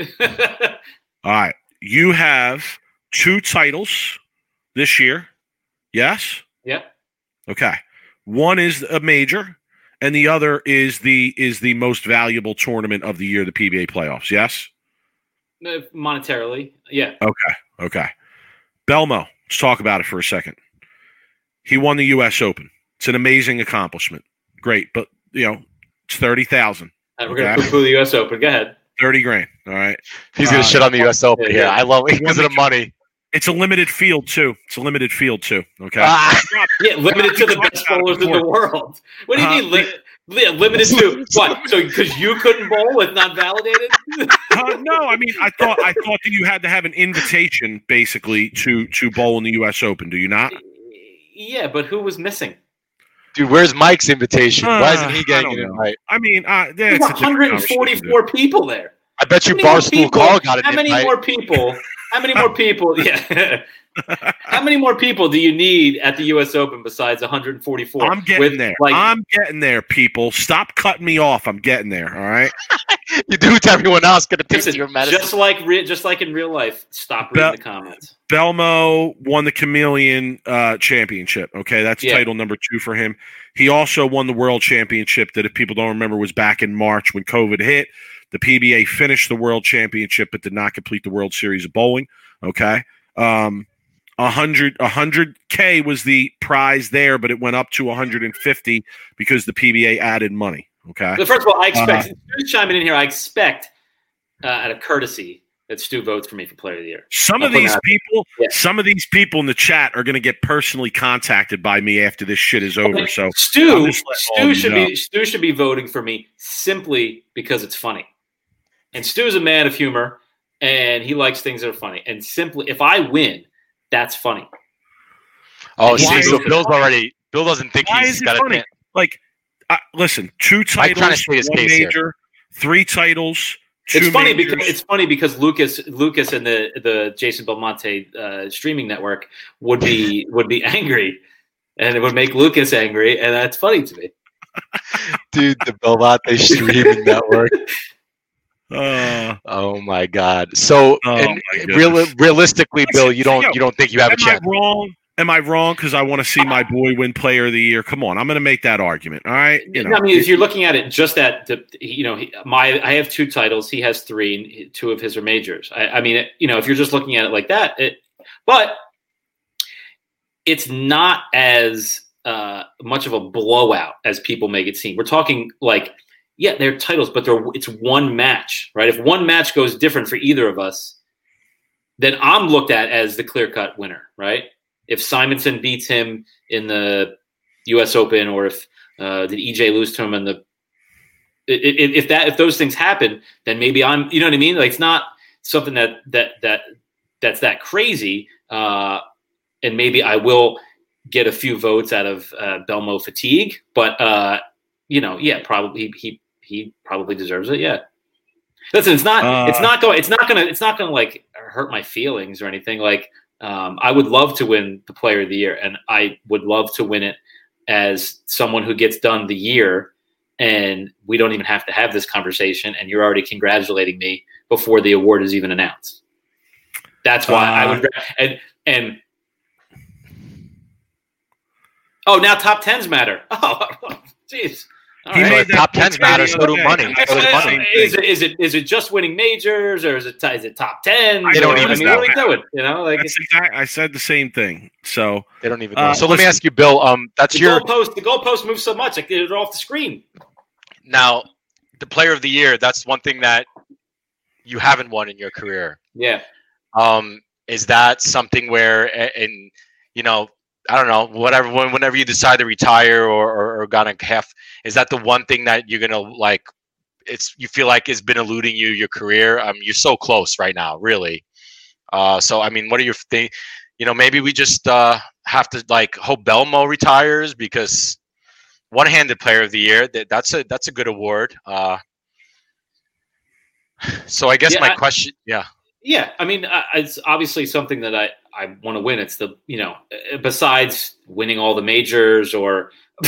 All right. You have two titles this year. Yes. Yep. Okay. One is a major, and the other is the is the most valuable tournament of the year, the P B A playoffs. Yes. Uh, Monetarily, yeah. Okay. Okay. Belmo, let's talk about it for a second. He won the U S Open. It's an amazing accomplishment. Great, but you know, it's thirty thousand, Uh, we're gonna Okay. poo-poo the U S Open. Go ahead. thirty grand. All right. He's gonna Uh, shit on the U S Open yeah, here. yeah. I love it because of the money. It's a limited field too. It's a limited field too. Okay. Ah, Yeah, limited to the talked best about it bowlers in the before. world. What do you Uh, mean li- li- limited to what? So because you couldn't bowl with not validated? Uh, no, I mean, I thought I thought that you had to have an invitation basically to to bowl in the U S Open. Do you not? Yeah, but who was missing? dude, where's Mike's invitation? Why isn't Uh, he I getting don't an know. invite? I mean, uh, yeah, There's it's a different one hundred conversation, forty-four people there. I bet you How many more Barstool people- Call got an How many invite. more people? How many more people? Yeah. How many more people do you need at the U S Open besides one hundred forty-four? I'm getting With, there. Like, I'm getting there, people. Stop cutting me off. I'm getting there. All right. You do to everyone else. Gonna take listen, your medicine. just like re- just like in real life. Stop reading Bel- the comments. Belmo won the Chameleon uh, Championship. Okay, that's Yeah. title number two for him. He also won the World Championship that, if people don't remember, was back in March when COVID hit. The P B A finished the World Championship but did not complete the World Series of Bowling. Okay. Um, one hundred, one hundred K was the prize there, but it went up to one hundred fifty because the P B A added money. Okay. But first of all, I expect Uh, just chiming in here. I expect, uh, out of courtesy, that Stu votes for me for Player of the Year. Some I'm of these out. people, Yeah. some of these people in the chat are going to get personally contacted by me after this shit is over. So Stu, all Stu you should know. be Stu should be voting for me simply because it's funny. And Stu is a man of humor, and he likes things that are funny. And simply, if I win, that's funny. Oh, Why see, is so it Bill's funny? already. Bill doesn't think Why he's is it got funny? a. Like, uh, listen, two Mike trying to titles, state his one case here. major, three titles. Two It's funny majors. because it's funny because Lucas Lucas and the the Jason Belmonte uh, streaming network would be would be angry, and it would make Lucas angry, and that's funny to me. Dude, the Belmonte streaming network. Uh, Oh my God! So, Oh, and my real, goodness. realistically, Listen, Bill, you don't yo, you don't think you have a am I chance? wrong? Am I wrong? Because I want to see my boy win Player of the Year. Come on, I'm going to make that argument. All right, you know. I mean, if you're looking at it just that, the, you know, he- my I have two titles. He has three. And two of his are majors. I, I mean, it, you know, if you're just looking at it like that, it, but it's not as uh, much of a blowout as people make it seem. We're talking like, yeah, they're titles, but they're it's one match, right? If one match goes different for either of us, then I'm looked at as the clear-cut winner, right? If Simonson beats him in the U S Open, or if uh, did E J lose to him in the if, if that if those things happen, then maybe I'm, you know what I mean? Like, it's not something that that that that's that crazy, uh, and maybe I will get a few votes out of uh, Belmo fatigue, but uh, you know, yeah, probably he he probably deserves it. Yeah. Listen, it's not Uh, it's not going it's not gonna it's not gonna like hurt my feelings or anything. Like, um, I would love to win the Player of the Year, and I would love to win it as someone who gets done the year, and we don't even have to have this conversation, and you're already congratulating me before the award is even announced. That's why Uh, I would and and oh, now top tens matter. Oh, jeez. All He right. made that Top point tens matter, so do the other money. day. So does money. Is it is it is it just winning majors, or is it is it top ten? They don't I even mean, what are we know. doing? You know, like That's exact, I said the same thing. So They don't even know. Uh, so let me listen- ask you, Bill. Um, that's the your goalpost. The goalpost moves so much, I get it off the screen. now the Player of the Year. That's one thing that you haven't won in your career. Yeah. Um, is that something where, a- and you know, I don't know, whatever, when, whenever you decide to retire or, or, or got a half, is that the one thing that you're gonna like? It's you feel like it's been eluding you your career. Um, you're so close right now, really. Uh, so I mean, what are your thing? You know, maybe we just uh have to like hope Belmo retires, because one-handed Player of the Year, that that's a that's a good award. Uh, so I guess Yeah, my I- question, yeah. Yeah, I mean, I, it's obviously something that I, I want to win. It's the, you know, uh, besides winning all the majors or.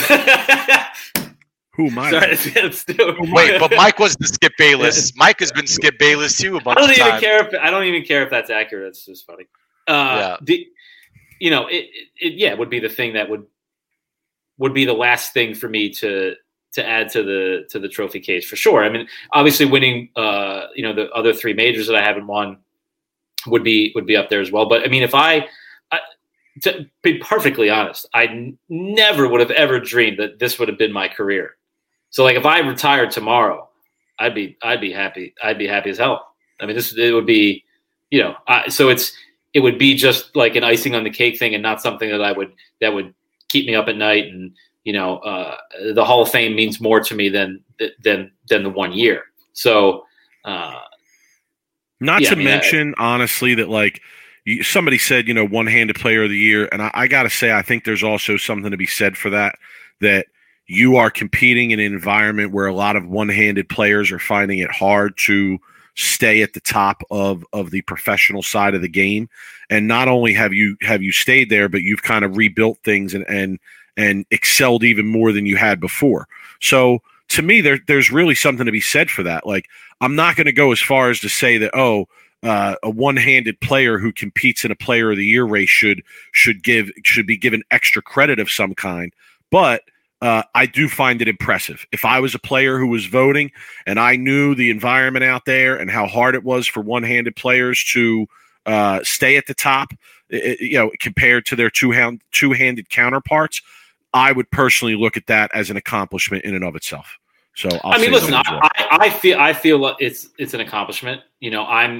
who am I? Sorry, it's, it's still, Wait, but Mike was the Skip Bayless. Mike has been Skip Bayless too a I bunch don't of even times. care if I don't even care if that's accurate. It's just funny. Uh, Yeah. the, you know, it, it, it yeah it would be the thing that would would be the last thing for me to to add to the to the trophy case for sure. I mean, obviously winning, uh, you know, the other three majors that I haven't won would be would be up there as well. But I mean, if I, I to be perfectly honest, I n- never would have ever dreamed that this would have been my career. So like, if I retired tomorrow, I'd be I'd be happy. I'd be happy as hell. I mean, this it would be, you know, I, so it's it would be just like an icing on the cake thing, and not something that I would that would keep me up at night. And you know, uh, the Hall of Fame means more to me than than than the one year. So. Uh, Not Yeah, to I mean, I- mention, honestly, that like you, somebody said, you know, one-handed Player of the Year, and I, I got to say, I think there's also something to be said for that. That you are competing in an environment where a lot of one-handed players are finding it hard to stay at the top of of the professional side of the game. And not only have you have you stayed there, but you've kind of rebuilt things and and and excelled even more than you had before. So to me, there there's really something to be said for that. Like, I'm not going to go as far as to say that, oh, uh, a one-handed player who competes in a Player of the Year race should should give should be given extra credit of some kind. But uh, I do find it impressive. If I was a player who was voting and I knew the environment out there and how hard it was for one-handed players to uh, stay at the top, it, you know, compared to their two-hand two-handed counterparts, I would personally look at that as an accomplishment in and of itself. So I'll I mean, say listen, that I, as well. I, I feel I feel like it's it's an accomplishment. You know, I'm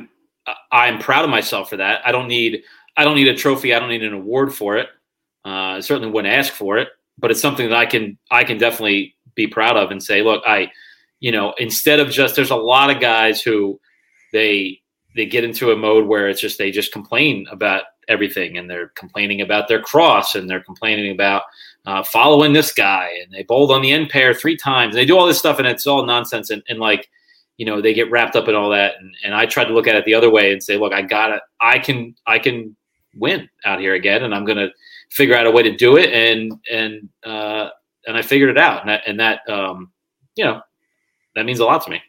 I'm proud of myself for that. I don't need I don't need a trophy. I don't need an award for it. Uh, I certainly wouldn't ask for it, but it's something that I can I can definitely be proud of and say, look, I, you know, instead of just there's a lot of guys who they they get into a mode where it's just they just complain about everything, and they're complaining about their cross, and they're complaining about uh, following this guy, and they bowled on the end pair three times, and they do all this stuff, and it's all nonsense, and, and like, you know, they get wrapped up in all that, and, and I tried to look at it the other way and say, look, I got it, I can I can win out here again, and I'm gonna figure out a way to do it, and and uh, and I figured it out, and that, and that um, you know, that means a lot to me.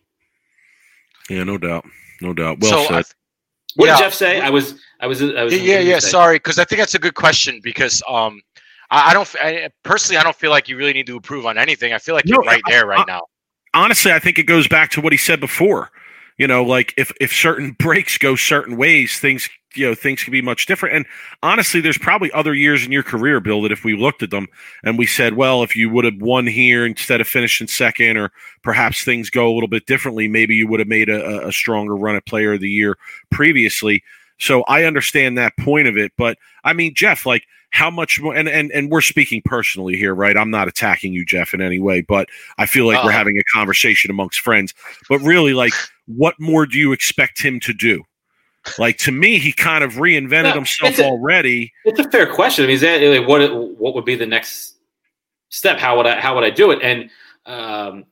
Yeah, no doubt, no doubt. Well so, said. I, What yeah. did Jeff say? I was, I was, I was. Yeah, yeah. Sorry, because I think that's a good question. Because um, I, I don't I, personally, I don't feel like you really need to improve on anything. I feel like you're No, right I, there right I, now. Honestly, I think it goes back to what he said before. You know, like if if certain breaks go certain ways, things you know things can be much different. And honestly, there's probably other years in your career, Bill, that if we looked at them and we said, well, if you would have won here instead of finishing second, or perhaps things go a little bit differently, maybe you would have made a, a stronger run at Player of the Year previously. So I understand that point of it. But I mean, Jeff, like how much more, and, and, and we're speaking personally here, right? I'm not attacking you, Jeff, in any way, but I feel like uh, we're having a conversation amongst friends. But really, like, what more do you expect him to do? Like, to me, he kind of reinvented no, himself a, already. It's a fair question. I mean, is that, like, what what would be the next step? How would I how would I do it? And um,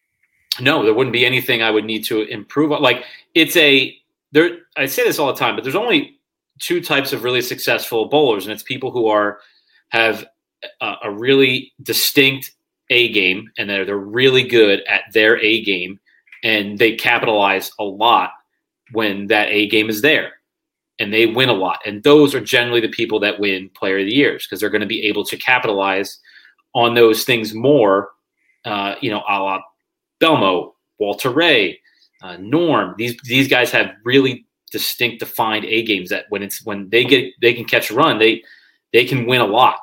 no, there wouldn't be anything I would need to improve on. Like, it's a there. I say this all the time, but there's only two types of really successful bowlers, and it's people who are have a, a really distinct A game, and they're they're really good at their A game, and they capitalize a lot when that A game is there, and they win a lot. And those are generally the people that win Player of the Years, because they're going to be able to capitalize on those things more, uh, you know, a la Belmo, Walter Ray, uh, Norm. These these guys have really distinct, defined A games that when it's when they get they can catch a run, they they can win a lot.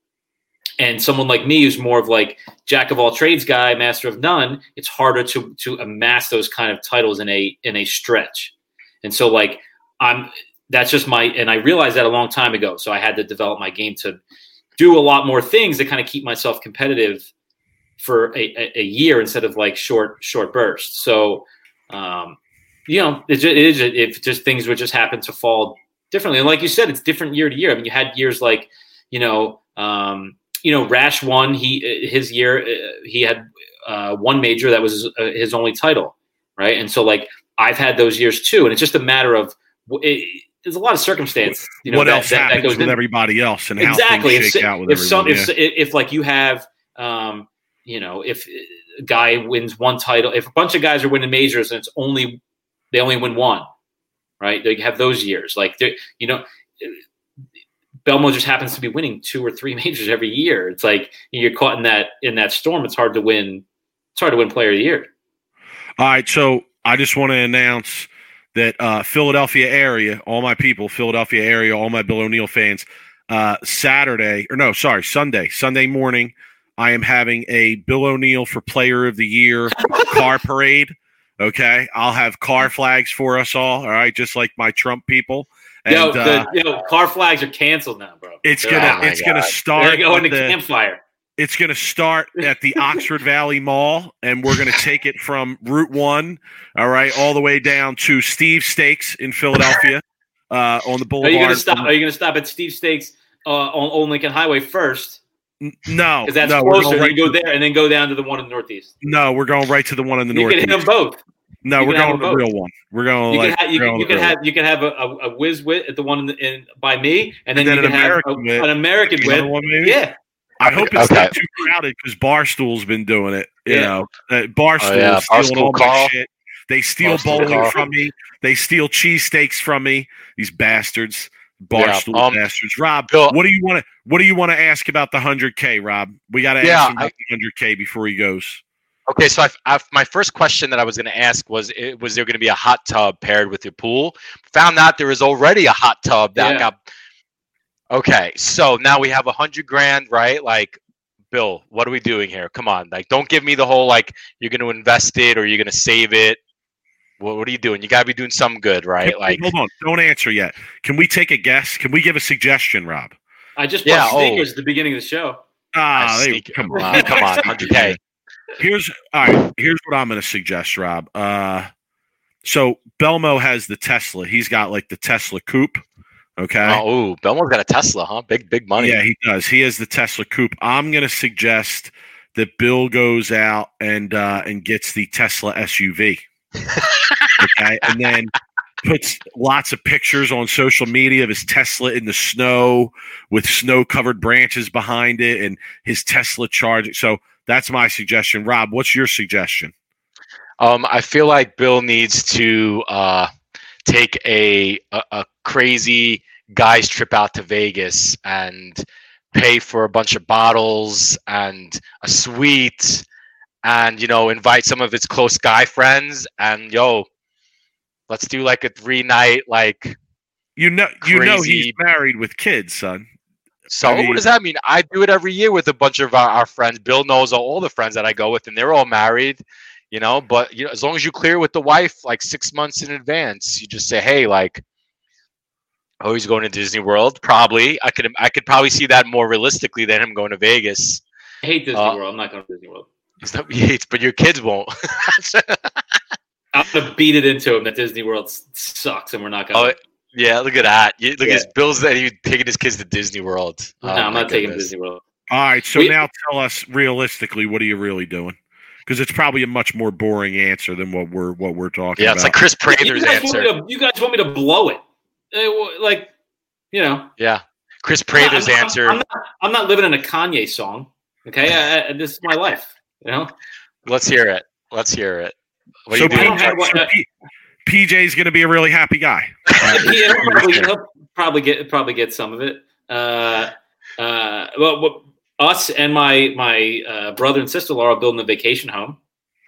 And someone like me, who's more of like jack of all trades guy, master of none, it's harder to to amass those kind of titles in a in a stretch. And so, like, I'm that's just my and I realized that a long time ago. So I had to develop my game to do a lot more things to kind of keep myself competitive for a, a, a year instead of like short short bursts. So, um, you know, it, it is if just things would just happen to fall differently. And like you said, it's different year to year. I mean, you had years like, you know. Um, You know, Rash won. He his year he had uh, one major that was his, uh, his only title, right? And so, like, I've had those years too, and it's just a matter of it, there's a lot of circumstance. You know, what that, else that, happens that goes with in. everybody else, and exactly. how things if, shake out with if some everyone. if, Yeah. if like you have, um, you know, if a guy wins one title, if a bunch of guys are winning majors and it's only they only win one, right? They have those years, like you know. Belmo just happens to be winning two or three majors every year. It's like you're caught in that in that storm. It's hard to win. It's hard to win Player of the Year. All right, so I just want to announce that uh, Philadelphia area, all my people, Philadelphia area, all my Bill O'Neill fans, uh, Saturday or no, sorry, Sunday, Sunday morning, I am having a Bill O'Neill for Player of the Year car parade. Okay, I'll have car flags for us all. All right, just like my Trump people. And, yo, the, uh, yo, car flags are canceled now, bro. It's They're gonna, out. it's God. gonna start. They're going to the, campfire. It's gonna start at the Oxford Valley Mall, and we're gonna take it from Route One, all right, all the way down to Steve Steaks in Philadelphia, uh, on the Boulevard. Are you gonna stop? Are you gonna stop at Steve Steaks uh, on Old Lincoln Highway first? No, because that's no, we're closer. going right you go to, there and then go down to the one in the Northeast. No, we're going right to the one in the you Northeast. You can hit them both. No, you we're going to the both. real one. We're going you like can have, you, can, you can real have one. you can have a, a, a whiz wit at the one in, the, in by me, and then, and then you an can have American a, wit. an American Another wit. One maybe? Yeah. I hope it's okay. not too crowded because Barstool's been doing it. You Yeah. know, uh, Barstool Oh, yeah. stealing Barstool all my Carl. shit. They steal Barstool bowling Carl. from me. They steal cheesesteaks from me. These bastards. Barstool Yeah, um, bastards. Rob, Bill, what do you want to what do you want to ask about the one hundred K, Rob? We got to Yeah, ask him about I- the one hundred K before he goes. Okay, so I've, I've, my first question that I was going to ask was, it, was there going to be a hot tub paired with your pool? Found out there was already a hot tub that Yeah. got. Okay, so now we have a hundred grand, right? Like, Bill, what are we doing here? Come on, like, don't give me the whole like you're going to invest it or you're going to save it. What, what are you doing? You got to be doing something good, right? Can, like, hold on, don't answer yet. Can we take a guess? Can we give a suggestion, Rob? I just Yeah, bought oh. sneakers at the beginning of the show. Ah, I they, sneak- come uh, on, come on, one hundred K. Here's all right. Here's what I'm going to suggest, Rob. Uh, so Belmo has the Tesla. He's got like the Tesla coupe. Okay. Oh, ooh, Belmo's got a Tesla, huh? Big, big money. Yeah, he does. He has the Tesla coupe. I'm going to suggest that Bill goes out and uh, and gets the Tesla S U V. Okay, and then puts lots of pictures on social media of his Tesla in the snow with snow-covered branches behind it and his Tesla charging. So that's my suggestion. Rob, what's your suggestion? Um, I feel like Bill needs to uh, take a, a a crazy guys trip out to Vegas and pay for a bunch of bottles and a suite, and you know, invite some of his close guy friends, and yo, let's do like a three night like. You know, you know he's Crazy. married with kids, son. So I mean- what does that mean? I do it every year with a bunch of our, our friends. Bill knows all the friends that I go with, and they're all married. You know, but you know, as long as you clear with the wife like six months in advance, you just say, "Hey, like, oh, he's going to Disney World." Probably, I could, I could probably see that more realistically than him going to Vegas. I hate Disney Uh, World. I'm not going to Disney World. He's not, he hates, but your kids won't. I'm going to beat it into him that Disney World s- sucks and we're not going. Oh, yeah, look at that. You, look Yeah. at his Bill's that he taking his kids to Disney World. no, Oh, I'm my not taking goodness. Disney World. All right, so We- now tell us realistically, what are you really doing? Because it's probably a much more boring answer than what we're what we're talking Yeah, about. it's like Chris You Prather's guys, want answer. me to, you guys want me to blow it? Uh, like, you know, Yeah, Chris Prather's I'm, I'm- answer. I'm, not, I'm not living in a Kanye song. Okay, I, I, this is my life. You know, Let's hear it. Let's hear it. What so do you I mean? don't have what- so P- P J's going to be a really happy guy. he'll, probably, he'll probably get probably get some of it. Uh, uh, well, well, us and my my uh, brother and sister in law are building a vacation home.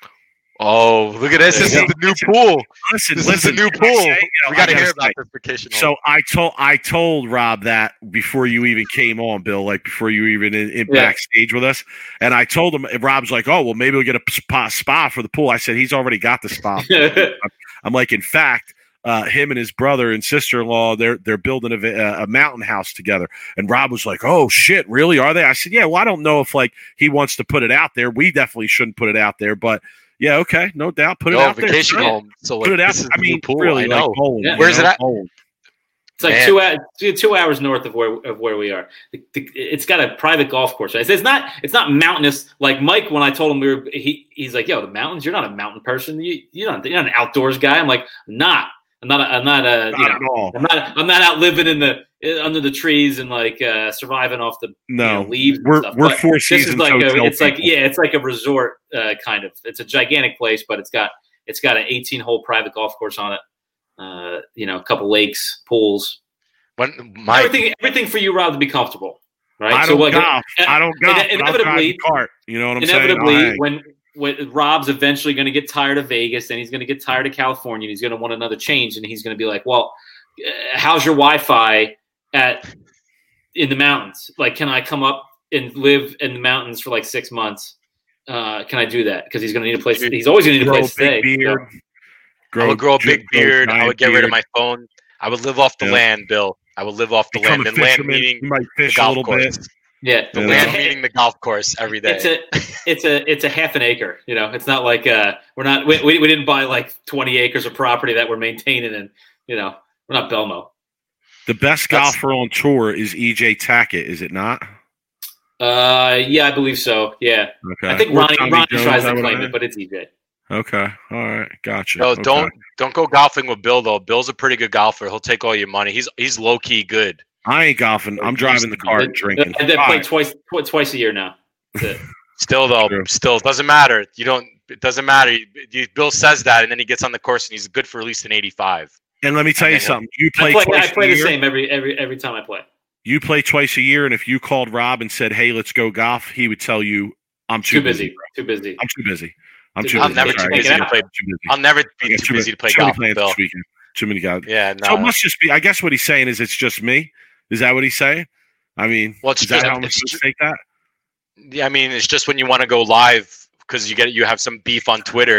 Oh, look at this! This is Yeah. the new pool. Listen, This listen. is the new can I pool. say, you know, We I got to gotta hear about say, this vacation. home. So I told I told Rob that before you even came on, Bill, like before you even in, in Yeah. backstage with us, and I told him. And Rob's like, "Oh, well, maybe we'll get a spa, spa for the pool." I said, "He's already got the spa." I'm like, in fact, uh, him and his brother and sister-in-law, they're they're building a, va- a mountain house together. And Rob was like, "Oh shit, really? Are they?" I said, "Yeah." Well, I don't know if like he wants to put it out there. We definitely shouldn't put it out there, but yeah, okay, no doubt, put it Yo, out vacation there. home. So Put like, it out. this is I the new mean, pool. really, I know. like Poland. Yeah. you Where's know, it at? Poland. It's like Man. two hours, two, two hours north of where of where we are. The, the, it's got a private golf course. Right? It's not it's not mountainous like Mike. When I told him we were, he he's like, "Yo, the mountains. You're not a mountain person. You you're not you're not an outdoors guy." I'm like, "I'm not. I'm not. A, I'm not a. Not you at know, all. I'm not. I'm not out living in the under the trees and like uh, surviving off the you No, know, leaves. and we're stuff. we're But Four this Seasons is like hotel a, it's like people. yeah, it's like a resort uh, kind of. It's a gigantic place, but it's got it's got an eighteen hole private golf course on it. Uh, you know, a couple lakes, pools. When my everything, everything for you, Rob, to be comfortable, right? I don't like, golf. uh, I don't golf. ine- but I'll drive inevitably- the cart. You know what I'm inevitably, saying? I'll hang. when when Rob's eventually going to get tired of Vegas, then he's going to get tired of California, and he's going to want another change, and he's going to be like, "Well, uh, how's your Wi-Fi at in the mountains? Like, can I come up and live in the mountains for like six months? Uh, can I do that? Because he's going to need a place. He's always going to need a Grow place to a stay. big beard. I would grow a big grow beard. I giant would get rid of beard. my phone. I would live off the Yeah. land, Bill. I would live off the Become land. a And land fisherman. meaning You might the fish a golf little course. bit. Yeah, The Yeah. land It's a- meaning the golf course every day. It's a it's a it's a half an acre. You know, it's not like uh we're not we, we we didn't buy like twenty acres of property that we're maintaining, and you know we're not Belmo. The best That's- golfer on tour is E J Tackett, is it not? Uh, yeah, I believe so. Yeah, Okay. I think Or Ronnie Tommy Ronnie Jones, tries I to would claim imagine. it, but it's E J. Okay. All right. Gotcha. No, Okay. don't don't go golfing with Bill though. Bill's a pretty good golfer. He'll take all your money. He's he's low key good. I ain't golfing. I'm driving the car and drinking. And they All play right. twice tw- twice a year now. That's it. Still though, True. still it doesn't matter. You don't. It doesn't matter. You, you, Bill says that, and then he gets on the course and he's good for at least an eighty-five. And let me tell you And then something. You I play, play, twice I play a the year. same every every every time I play. You play twice a year, and if you called Rob and said, "Hey, let's go golf," he would tell you, "I'm too, Too busy. bro. Too busy. I'm too busy. I'm Too too I'm busy. never Sorry. too Take busy it to out. play. Too busy. I'll never I be got too busy to play too many golf, plans Bill. this weekend. Too many guys. Yeah, no. So it must just be. I guess what he's saying is it's just me. Is that what he's saying? I mean, Well, it's is that just- how I'm it's supposed just- to take that? Yeah, I mean, it's just when you want to go live because you get you have some beef on Twitter,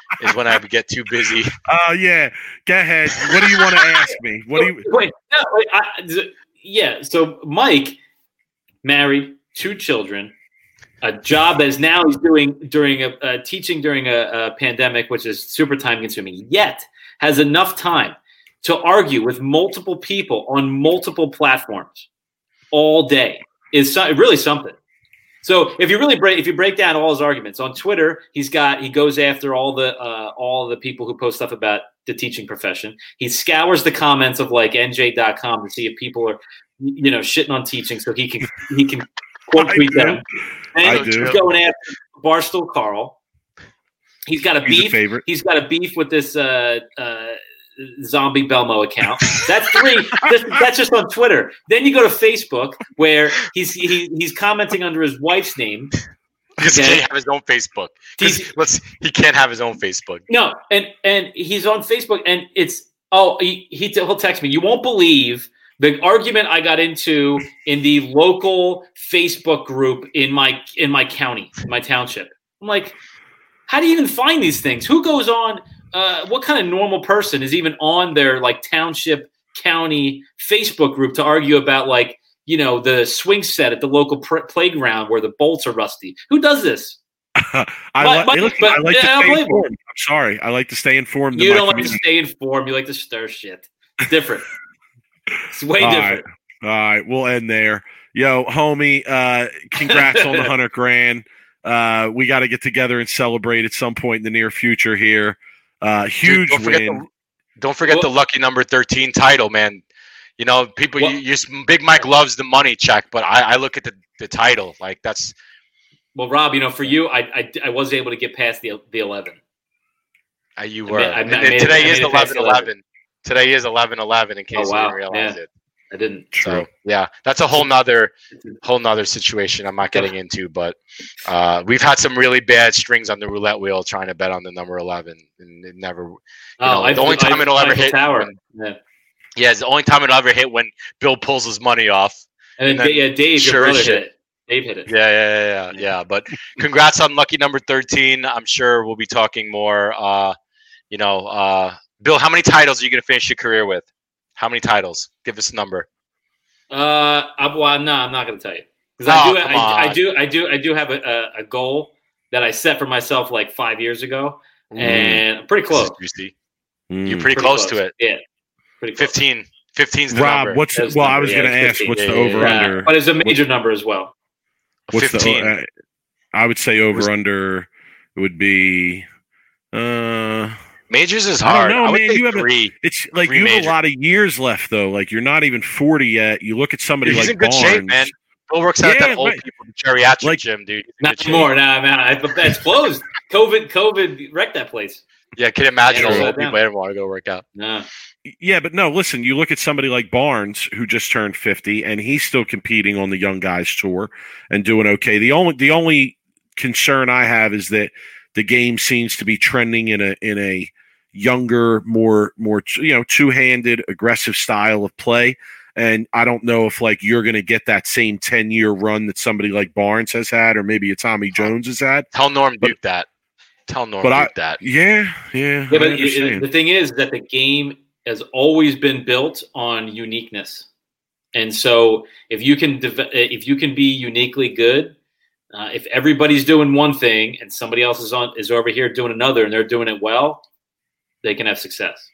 is when I get too busy. Oh uh, yeah, go ahead. What do you want to ask me? What do you? Wait, no, wait, I, yeah. So Mike, married, two children, a job that is now he's doing during a uh, teaching during a, a pandemic, which is super time consuming. Yet has enough time to argue with multiple people on multiple platforms all day. Is so, really something. So if you really break if you break down all his arguments on Twitter, he's got he goes after all the uh, all the people who post stuff about the teaching profession. He scours the comments of like N J dot com to see if people are you know shitting on teaching, so he can he can quote tweet them. And he's going after Barstool Carl. He's got a he's beef. A he's got a beef with this uh, uh, Zombie Belmo account. That's three. that's, that's just on Twitter. Then you go to Facebook, where he's he, he's commenting under his wife's name. Because okay. He can't have his own Facebook. Because let's he can't have his own Facebook. No, and and he's on Facebook, and it's oh he, he he'll text me. You won't believe the argument I got into in the local Facebook group in my in my county, my township. I'm like, how do you even find these things? Who goes on? Uh, what kind of normal person is even on their like township, county Facebook group to argue about like, you know, the swing set at the local pr- playground where the bolts are rusty? Who does this? I, but, li- but, listen, but, I like yeah, to stay informed. I'm sorry. I like to stay informed. You don't like community. to stay informed. You like to stir shit. It's different. It's way All different. Right. All right. We'll end there. Yo, homie, uh, congrats on the one hundred grand. Uh, we got to get together and celebrate at some point in the near future here. Uh, huge Dude, don't win. Forget the, don't forget well, the lucky number thirteen title, man. You know, people. Well, you, you, Big Mike loves the money check, but I, I look at the, the title like that's. Well, Rob, you know, for you, I I, I was able to get past the the eleven. Uh, you were. I made, I made today it, is eleven eleven. Today is eleven eleven. In case oh, wow. you didn't realize yeah. it. I didn't. So yeah, that's a whole nother, whole nother situation I'm not getting into. But uh, we've had some really bad strings on the roulette wheel trying to bet on the number eleven, and it never. You oh, know, I, the only time I, it'll I, ever I hit. Tower. When, yeah. yeah, it's the only time it'll ever hit when Bill pulls his money off. And then, and then yeah, Dave, sure your brother shit. hit it. Dave hit it. Yeah, yeah, yeah, yeah, yeah. But congrats on lucky number thirteen. I'm sure we'll be talking more. Uh, you know, uh, Bill, how many titles are you going to finish your career with? How many titles? Give us a number. Uh, I, well, no, I'm not going to tell you because oh, I do, I, I do, I do, I do have a, a, a goal that I set for myself like five years ago, mm. and I'm pretty close. Mm. You're pretty, pretty close, close to it. Yeah, pretty close. fifteen. fifteen's the Rob, number. what's the, well? Number, I was yeah, going to ask, what's yeah, the yeah, over yeah. under? But it's a major what, number as well. What's fifteen. The, uh, I would say over under would be. Uh, Majors is hard. I don't know, I would man. say You have three. A, it's like three you have major. a lot of years left, though. Like you're not even forty yet. You look at somebody He's like in good Barnes. shape, man. Bill works out yeah, at that old right. people geriatric like, gym, dude. Not more, nah, man. That's closed. COVID, COVID wrecked that place. Yeah, can you imagine yeah, all the old old people didn't want to go work out? Nah. Yeah, but no, listen, you look at somebody like Barnes who just turned fifty and he's still competing on the young guys tour and doing okay. The only the only concern I have is that the game seems to be trending in a in a younger, more more you know, two-handed, aggressive style of play. And I don't know if like you're going to get that same ten-year run that somebody like Barnes has had or maybe a Tommy Jones has had. Tell Norm but, Duke that. Tell Norm but Duke I, that. Yeah, yeah. Yeah, but it, the thing is that the game has always been built on uniqueness, and so if you can if you can be uniquely good, uh, if everybody's doing one thing and somebody else is on is over here doing another, and they're doing it well, they can have success.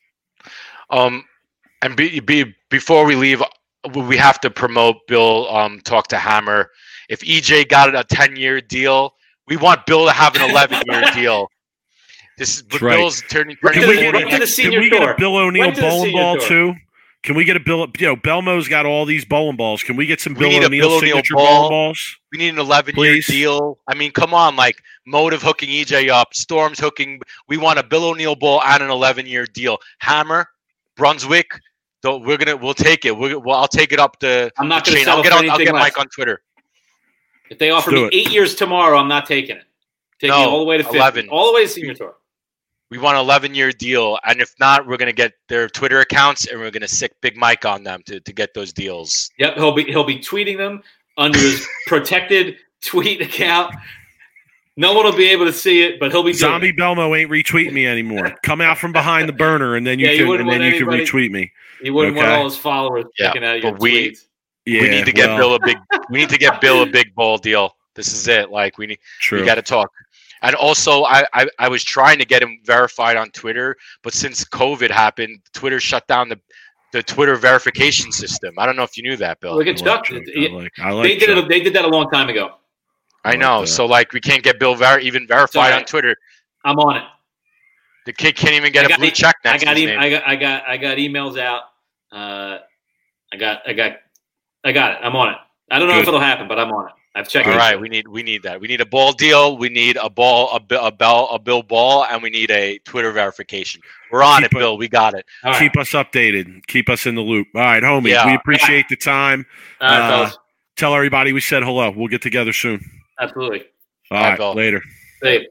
Um, and be, be before we leave, we have to promote Bill. Um, talk to Hammer. If E J got a ten-year deal, we want Bill to have an eleven-year deal. This is right. Bill's turning. Can we, get, can we get a Bill O'Neill bowling ball tour. too? Can we get a Bill? You know, Belmo's got all these bowling balls. Can we get some we Bill O'Neill Bill signature ball. bowling balls? We need an eleven-year deal. I mean, come on, like Motive hooking E J up, Storm's hooking. We want a Bill O'Neill ball and an eleven-year deal. Hammer, Brunswick. So we're gonna, we'll take it. We're, well, I'll take it up the. I'm not going to. I'll get on. I'll get less. Mike on Twitter. If they offer me it. eight years tomorrow, I'm not taking it. Taking no, it all the way to fifty, eleven. all the way to senior tour. We want an eleven-year deal, and if not, we're going to get their Twitter accounts, and we're going to sick Big Mike on them to, to get those deals. Yep, he'll be he'll be tweeting them under his protected tweet account. No one will be able to see it, but he'll be Zombie doing Belmo ain't retweeting me anymore. Come out from behind the burner, and then you Yeah, you can wouldn't and then want you can anybody- retweet me. it. You wouldn't Okay. want all his followers Yeah, checking out your but we- tweets. Yeah, we need to get well, Bill a big. We need to get Bill a big ball deal. This is it. Like we need. True. We got to talk. And also, I, I I was trying to get him verified on Twitter, but since COVID happened, Twitter shut down the the Twitter verification system. I don't know if you knew that, Bill. Look I at like Chuck. Chuck. It- I like, I like they did Chuck. it. They did that a long time ago. I like know. that. So like, we can't get Bill ver- even verified Sorry. on Twitter. I'm on it. The kid can't even get I a got blue e- check I next got, to his e- name. I got, I got, I got emails out. Uh, I got, I got, I got it. I'm on it. I don't know Good. if it'll happen, but I'm on it. I've checked. All it. right, we need we need that. We need a ball deal. We need a ball, a, bi- a bell, a Bill ball, and we need a Twitter verification. We're on Keep it, it- Bill. We got it. All right. Keep us updated. Keep us in the loop. All right, homie. Yeah. We appreciate the time. All right, uh, fellas. Tell everybody we said hello. We'll get together soon. Absolutely. All All right, right, Bill. later. Hey.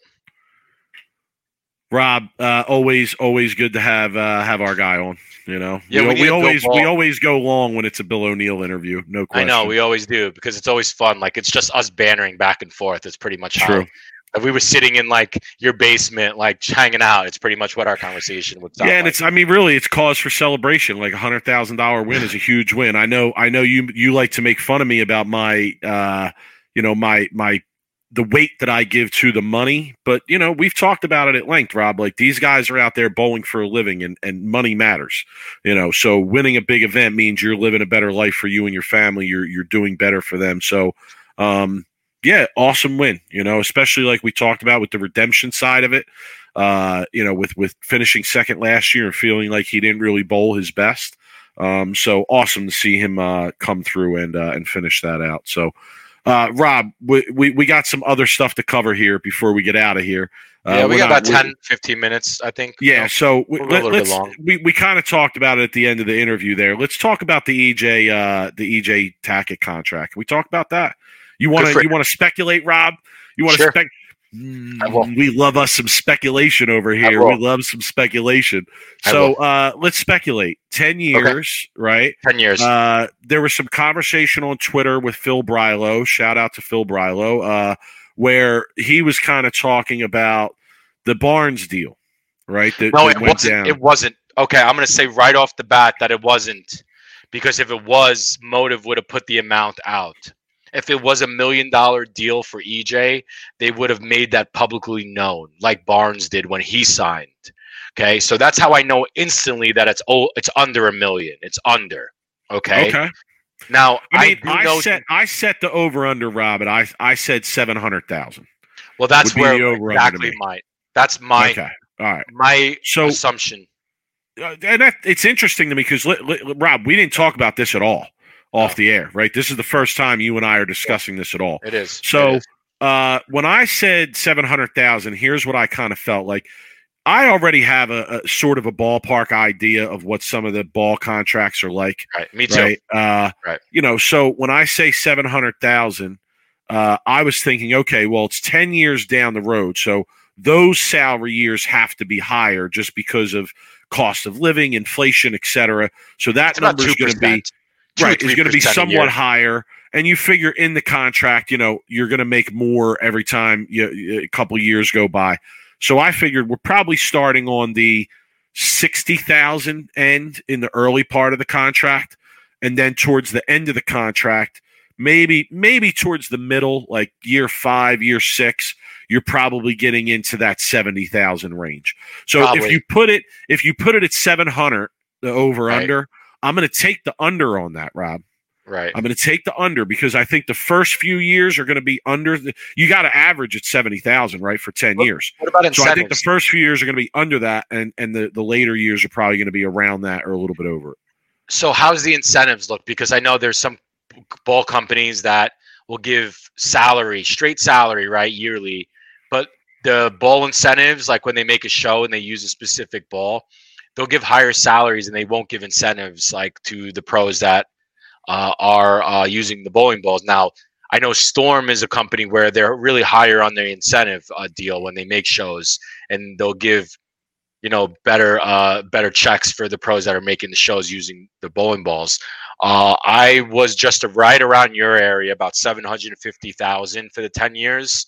Rob, uh, always, always good to have uh, have our guy on. You know, Yeah, we, we need we a Bill always Ball. we always go long when it's a Bill O'Neill interview. No I question. know we always do because it's always fun. Like it's just us bantering back and forth. It's pretty much how. True. If we were sitting in like your basement, like hanging out, it's pretty much what our conversation would sound Yeah, and like. it's I mean, really, it's cause for celebration. Like a hundred thousand dollar win is a huge win. I know, I know you you like to make fun of me about my, uh, you know, my my the weight that I give to the money, but you know, we've talked about it at length, Rob. Like these guys are out there bowling for a living, and and money matters. You know, so winning a big event means you're living a better life for you and your family. You're you're doing better for them. So, um, yeah, awesome win. You know, especially like we talked about with the redemption side of it. Uh, you know, with with finishing second last year and feeling like he didn't really bowl his best. Um, so awesome to see him uh, come through and uh, and finish that out. So, uh, Rob, we, we we got some other stuff to cover here before we get out of here. Uh, yeah, we we're got not- about we're- ten, fifteen minutes, I think. Yeah, so we, We'll go a let, little bit let's long. we, we kind of talked about it at the end of the interview there. Let's talk about the E J uh, the E J Tackett contract. Can we talk about that? You want Good to for- you want to speculate, Rob? You want to Sure. spec? I will. Mm, we love us some speculation over here. will. We love some speculation. I So will. uh, let's speculate. Ten years, right? Ten years. Uh, there was some conversation on Twitter with Phil Brylow. Shout out to Phil Brylow, uh, where he was kind of talking about the Barnes deal, right? That, no, that it went wasn't. down. It wasn't. Okay, I'm going to say right off the bat that it wasn't, because if it was, Motive would have put the amount out. If it was a million dollar deal for E J, they would have made that publicly known, like Barnes did when he signed. Okay, so that's how I know instantly that it's oh, it's under a million. It's under. Okay. Okay. Now I mean, do I, know. set I set the over under, Rob, and I I said seven hundred thousand. well, that's would be where the over-under to exactly me. my. That's my Okay. All right. my So assumption. uh, and that, it's interesting to me because Rob, we didn't talk about this at all off the air, right? This is the first time you and I are discussing this at all. It is. So It is. uh, when I said seven hundred thousand, here's what I kind of felt like. I already have a, a sort of a ballpark idea of what some of the ball contracts are like. Right. Me too. Right. Uh, Right. You know, so when I say seven hundred thousand, uh, I was thinking, okay, well, it's ten years down the road. So those salary years have to be higher just because of cost of living, inflation, et cetera. So that It's about number is two going to be percent. Two or right. It's going to be three percent a somewhat year. higher. And you figure in the contract, you know, you're going to make more every time you, a couple years go by. So I figured we're probably starting on the sixty thousand end in the early part of the contract. And then towards the end of the contract, maybe, maybe towards the middle, like year five, year six, you're probably getting into that seventy thousand range. So if Probably. you put it, if you put it at seven hundred, the over Right. under, I'm going to take the under on that, Rob. Right. I'm going to take the under because I think the first few years are going to be under. The, you got to average at seventy thousand, right, for ten What- years. What about So I think the incentives? first few years are going to be under that, and and the, the later years are probably going to be around that or a little bit over it. So how's the incentives look? Because I know there's some ball companies that will give salary, straight salary, right, yearly. But the ball incentives, like when they make a show and they use a specific ball, they'll give higher salaries and they won't give incentives like to the pros that uh, are uh, using the bowling balls. Now, I know Storm is a company where they're really higher on their incentive uh, deal when they make shows, and they'll give, you know, better uh, better checks for the pros that are making the shows using the bowling balls. Uh, I was just right around your area, about seven hundred fifty thousand for the ten years.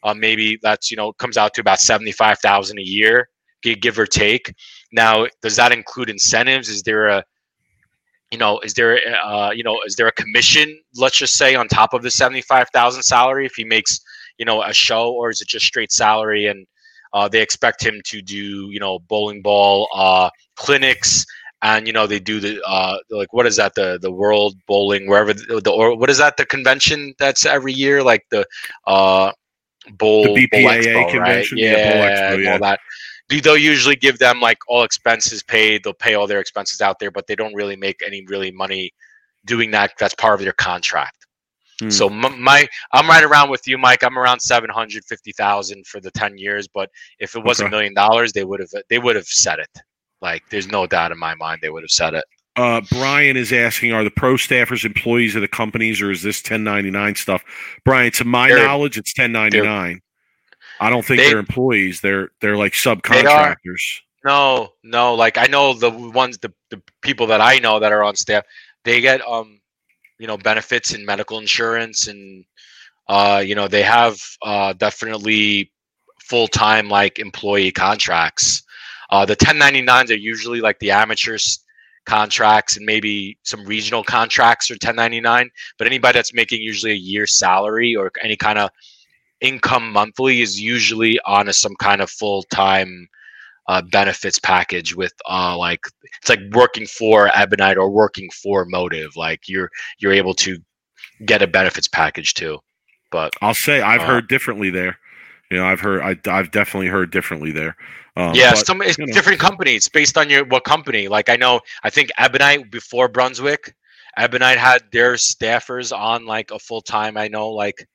Uh, maybe that's, you know, comes out to about seventy-five thousand a year, give or take. Now, does that include incentives? Is there a, you know, is there, uh, you know, is there a commission, let's just say, on top of the seventy-five thousand salary if he makes, you know, a show, or is it just straight salary and uh, they expect him to do, you know, bowling ball uh, clinics, and, you know, they do the, uh, like, what is that, the the World Bowling, wherever, the, the or what is that, the convention that's every year, like the uh, bowl, the B P A A bowl expo, convention, right? yeah, Yeah, Bowl Expo, and yeah. all that. They'll usually give them like all expenses paid. They'll pay all their expenses out there, but they don't really make any really money doing that. That's part of their contract. Hmm. So m- my, I'm right around with you, Mike. I'm around seven hundred fifty thousand for the ten years. But if it was a Okay. million dollars, they would have, they would have said it. Like, there's no doubt in my mind they would have said it. Uh, Brian is asking, are the pro staffers employees of the companies, or is this ten ninety-nine stuff? Brian, to my They're, knowledge, it's ten ninety-nine. I don't think they, they're employees. They're they're like subcontractors. They no, no. Like, I know the ones, the, the people that I know that are on staff, they get um, you know, benefits and medical insurance, and uh, you know, they have uh, definitely full time like employee contracts. Uh, the ten ninety-nines are usually like the amateurs contracts, and maybe some regional contracts are ten ninety-nine. But anybody that's making usually a year's salary or any kind of income monthly is usually on a, some kind of full-time uh, benefits package with uh, like, it's like working for Ebonite or working for Motive. Like, you're you're able to get a benefits package too. But I'll say I've uh, heard differently there. You know, I've heard I, I've definitely heard differently there. Um, yeah, but, some it's you know. different companies based on your what company. Like, I know, I think Ebonite before Brunswick, Ebonite had their staffers on like a full-time, I know, like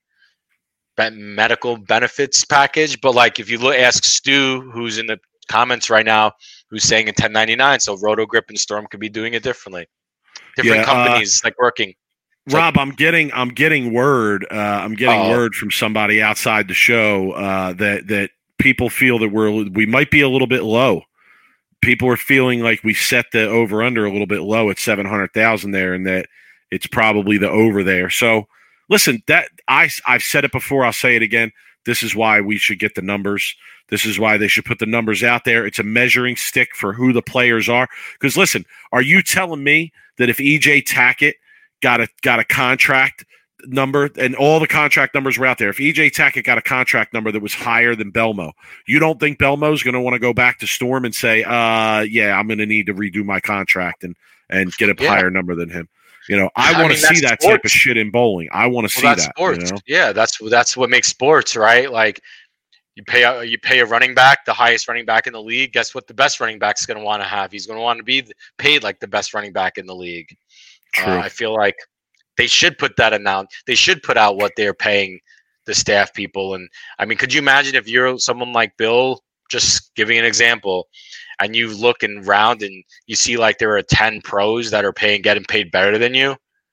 medical benefits package. But like, if you look, ask Stu, who's in the comments right now, who's saying in ten ninety-nine, so Rotogrip and Storm could be doing it differently. Different yeah, companies uh, like working. Rob, I'm getting I'm getting word uh, I'm getting Uh-oh. word from somebody outside the show uh, that that people feel that we're we might be a little bit low. People are feeling like we set the over under a little bit low at seven hundred thousand there, and that it's probably the over there. So listen, that I I've said it before. I'll say it again. This is why we should get the numbers. This is why they should put the numbers out there. It's a measuring stick for who the players are. Because listen, are you telling me that if E J Tackett got a got a contract number, and all the contract numbers were out there, if E J Tackett got a contract number that was higher than Belmo, you don't think Belmo's going to want to go back to Storm and say, uh, yeah, I'm going to need to redo my contract and, and get a Yeah. higher number than him? You know, I, I want to mean, see that's that sports. type of shit in bowling. I want to Well, see that's that. sports. You know? Yeah, that's that's what makes sports, right? Like, you pay a, you pay a running back, the highest running back in the league. Guess what? The best running back's going to want to have. He's going to want to be paid like the best running back in the league. True. Uh, I feel like they should put that announced. They should put out what they're paying the staff people. And I mean, could you imagine if you're someone like Bill, just giving an example, and you look and round and you see like there are ten pros that are paying, getting paid better than you.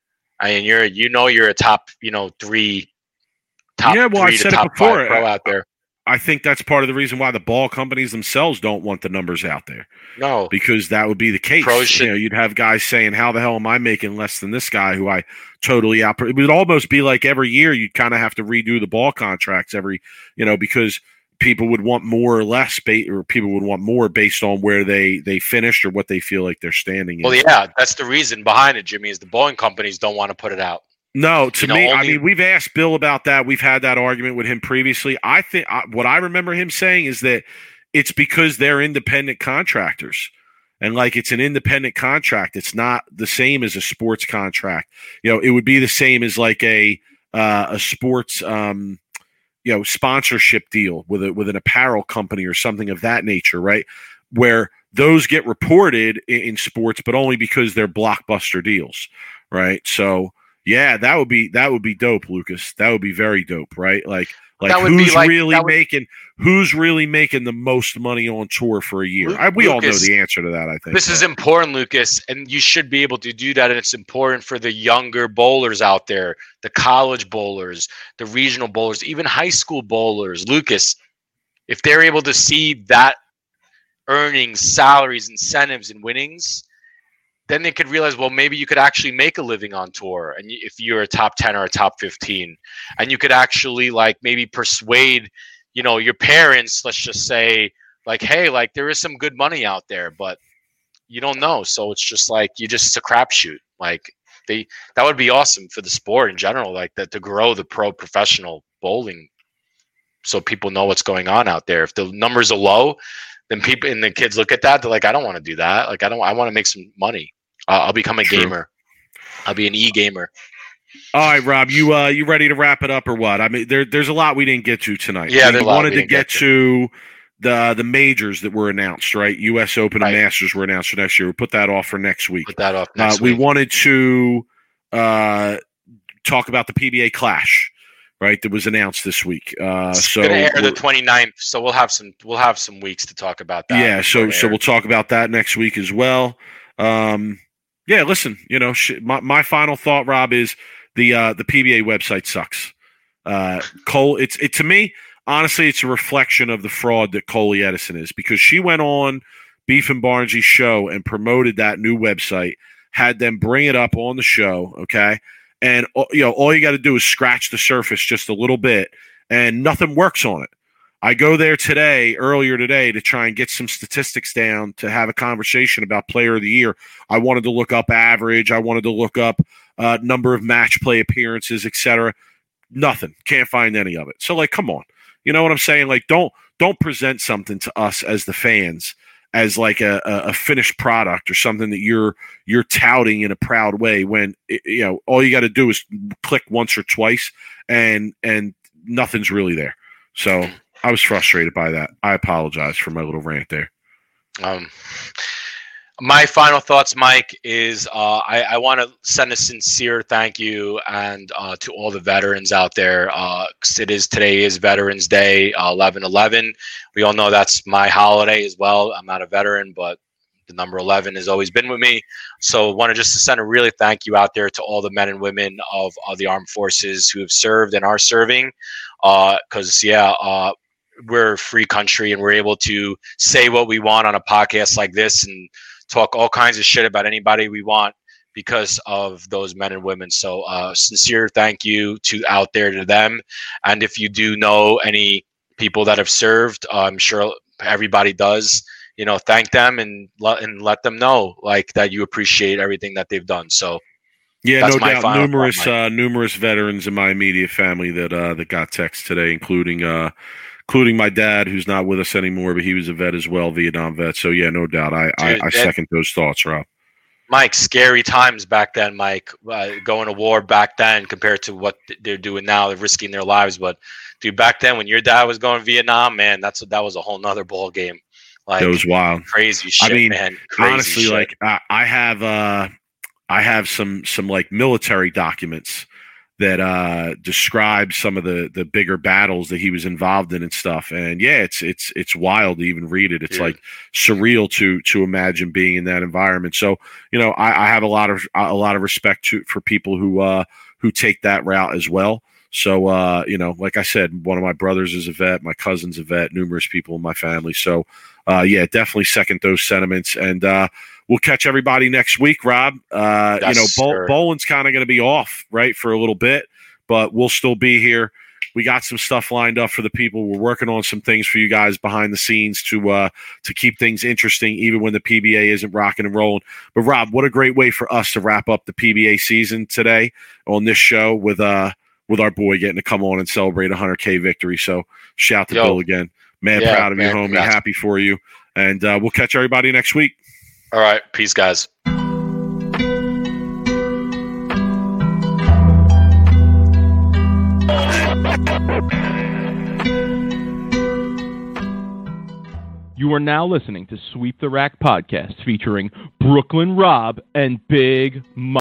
I mean, you're, you know, you're a top, you know, three, top yeah, well, three I to said top it before. five pro out there. I think that's part of the reason why the ball companies themselves don't want the numbers out there. No, Because that would be the case. Pros should- You know, you'd have guys saying, how the hell am I making less than this guy who I totally out? It would almost be like every year you'd kind of have to redo the ball contracts every, you know, because people would want more or less, ba- or people would want more based on where they, they finished or what they feel like they're standing in. well, yeah, that's the reason behind it, Jimmy, is the bowling companies don't want to put it out. No, to You know, me, I only- mean, we've asked Bill about that. We've had that argument with him previously. I think I, what I remember him saying is that it's because they're independent contractors. And like, it's an independent contract. It's not the same as a sports contract. You know, it would be the same as like a, uh, a sports, um, you know, sponsorship deal with a, with an apparel company or something of that nature, right? Where those get reported in, in sports, but only because they're blockbuster deals, right? So, yeah, that would be that would be dope, Lucas. That would be very dope, right? Like, like That would be who's like- really that would- making who's really making the most money on tour for a year? Lu- I, we all know Lucas, the answer to that. I think This is important, Lucas, and you should be able to do that. And it's important for the younger bowlers out there, the college bowlers, the regional bowlers, even high school bowlers. Lucas, if they're able to see that earnings, salaries, incentives, and winnings, then they could realize, well, maybe you could actually make a living on tour, and you, if you're a top ten or a top fifteen, and you could actually like maybe persuade, you know, your parents, let's just say, like, hey, like there is some good money out there, but you don't know. So it's just like you just it's a crapshoot. Like they that would be awesome for the sport in general, like that to grow the pro professional bowling, so people know what's going on out there. If the numbers are low, then people and the kids look at that, they're like, I don't want to do that. Like I don't I want to make some money. Uh, I'll become a True. gamer. I'll be an e-gamer. All right, Rob, you uh, you ready to wrap it up or what? I mean, there there's a lot we didn't get to tonight. Yeah, we we wanted to get, get to the the majors that were announced, right? U S Open right. and Masters were announced for next year. We put that off for next week. Put that off next uh, we week. We wanted to uh, talk about the P B A Clash, right? That was announced this week. Uh, it's so gonna air the twenty-ninth, so we'll have some we'll have some weeks to talk about that. Yeah, so so we'll talk about that next week as well. Um, yeah, listen, you know, sh- my my final thought, Rob, is the uh, the P B A website sucks. Uh, Cole, it's it to me. Honestly, it's a reflection of the fraud that Coley Edison is, because she went on Beef and Barnsley's show and promoted that new website, had them bring it up on the show, okay? And you know, all you got to do is scratch the surface just a little bit, and nothing works on it. I go there today, earlier today, to try and get some statistics down to have a conversation about Player of the Year. I wanted to look up average. I wanted to look up uh, number of match play appearances, et cetera. Nothing. Can't find any of it. So, like, come on. You know what I'm saying? Like, don't don't present something to us as the fans as like a, a finished product or something that you're you're touting in a proud way, when it, you know all you got to do is click once or twice and and nothing's really there. So I was frustrated by that. I apologize for my little rant there. Um, my final thoughts, Mike, is uh, I, I want to send a sincere thank you and uh, to all the veterans out there. Uh, it is today is Veterans Day, uh, eleven eleven. We all know that's my holiday as well. I'm not a veteran, but the number eleven has always been with me. So I want to just to send a really thank you out there to all the men and women of, of the armed forces who have served and are serving. Because, uh, yeah, uh, we're a free country and we're able to say what we want on a podcast like this and talk all kinds of shit about anybody we want because of those men and women. So uh, sincere thank you to out there to them. And if you do know any people that have served, uh, I'm sure everybody does, you know, thank them and let, and let them know like that you appreciate everything that they've done. So yeah, that's no doubt. Numerous, thought, uh, numerous veterans in my immediate family that, uh, that got text today, including, uh, including my dad, who's not with us anymore, but he was a vet as well, Vietnam vet. So, yeah, no doubt. I, Dude, I, I second those thoughts, Rob. Mike, scary times back then, Mike, uh, going to war back then compared to what they're doing now. They're risking their lives. But, dude, back then when your dad was going to Vietnam, man, that's that was a whole nother ball game. Like, it was wild. Crazy shit, I mean, man. Crazy honestly, shit. like, I, I have uh, I have some, some, like, military documents that uh, describe some of the, the bigger battles that he was involved in and stuff. And yeah, it's it's it's wild to even read it. It's yeah. like surreal to to imagine being in that environment. So you know, I, I have a lot of a lot of respect to, for people who uh, who take that route as well. So uh, you know, like I said, one of my brothers is a vet, my cousin's a vet, numerous people in my family. So uh, yeah, definitely second those sentiments. And uh, we'll catch everybody next week, Rob. Uh, yes, you know, Bow- sir. Bowling's kind of going to be off, right, for a little bit, but we'll still be here. We got some stuff lined up for the people. We're working on some things for you guys behind the scenes to uh, to keep things interesting, even when the P B A isn't rocking and rolling. But, Rob, what a great way for us to wrap up the P B A season today on this show with uh with our boy getting to come on and celebrate a one hundred K victory. So, shout to Yo. Bill again. Man, yeah, proud of man, you, homie. congrats. Happy for you. And uh, we'll catch everybody next week. All right. Peace, guys. You are now listening to Sweep the Rack podcast featuring Brooklyn Rob and Big Mike.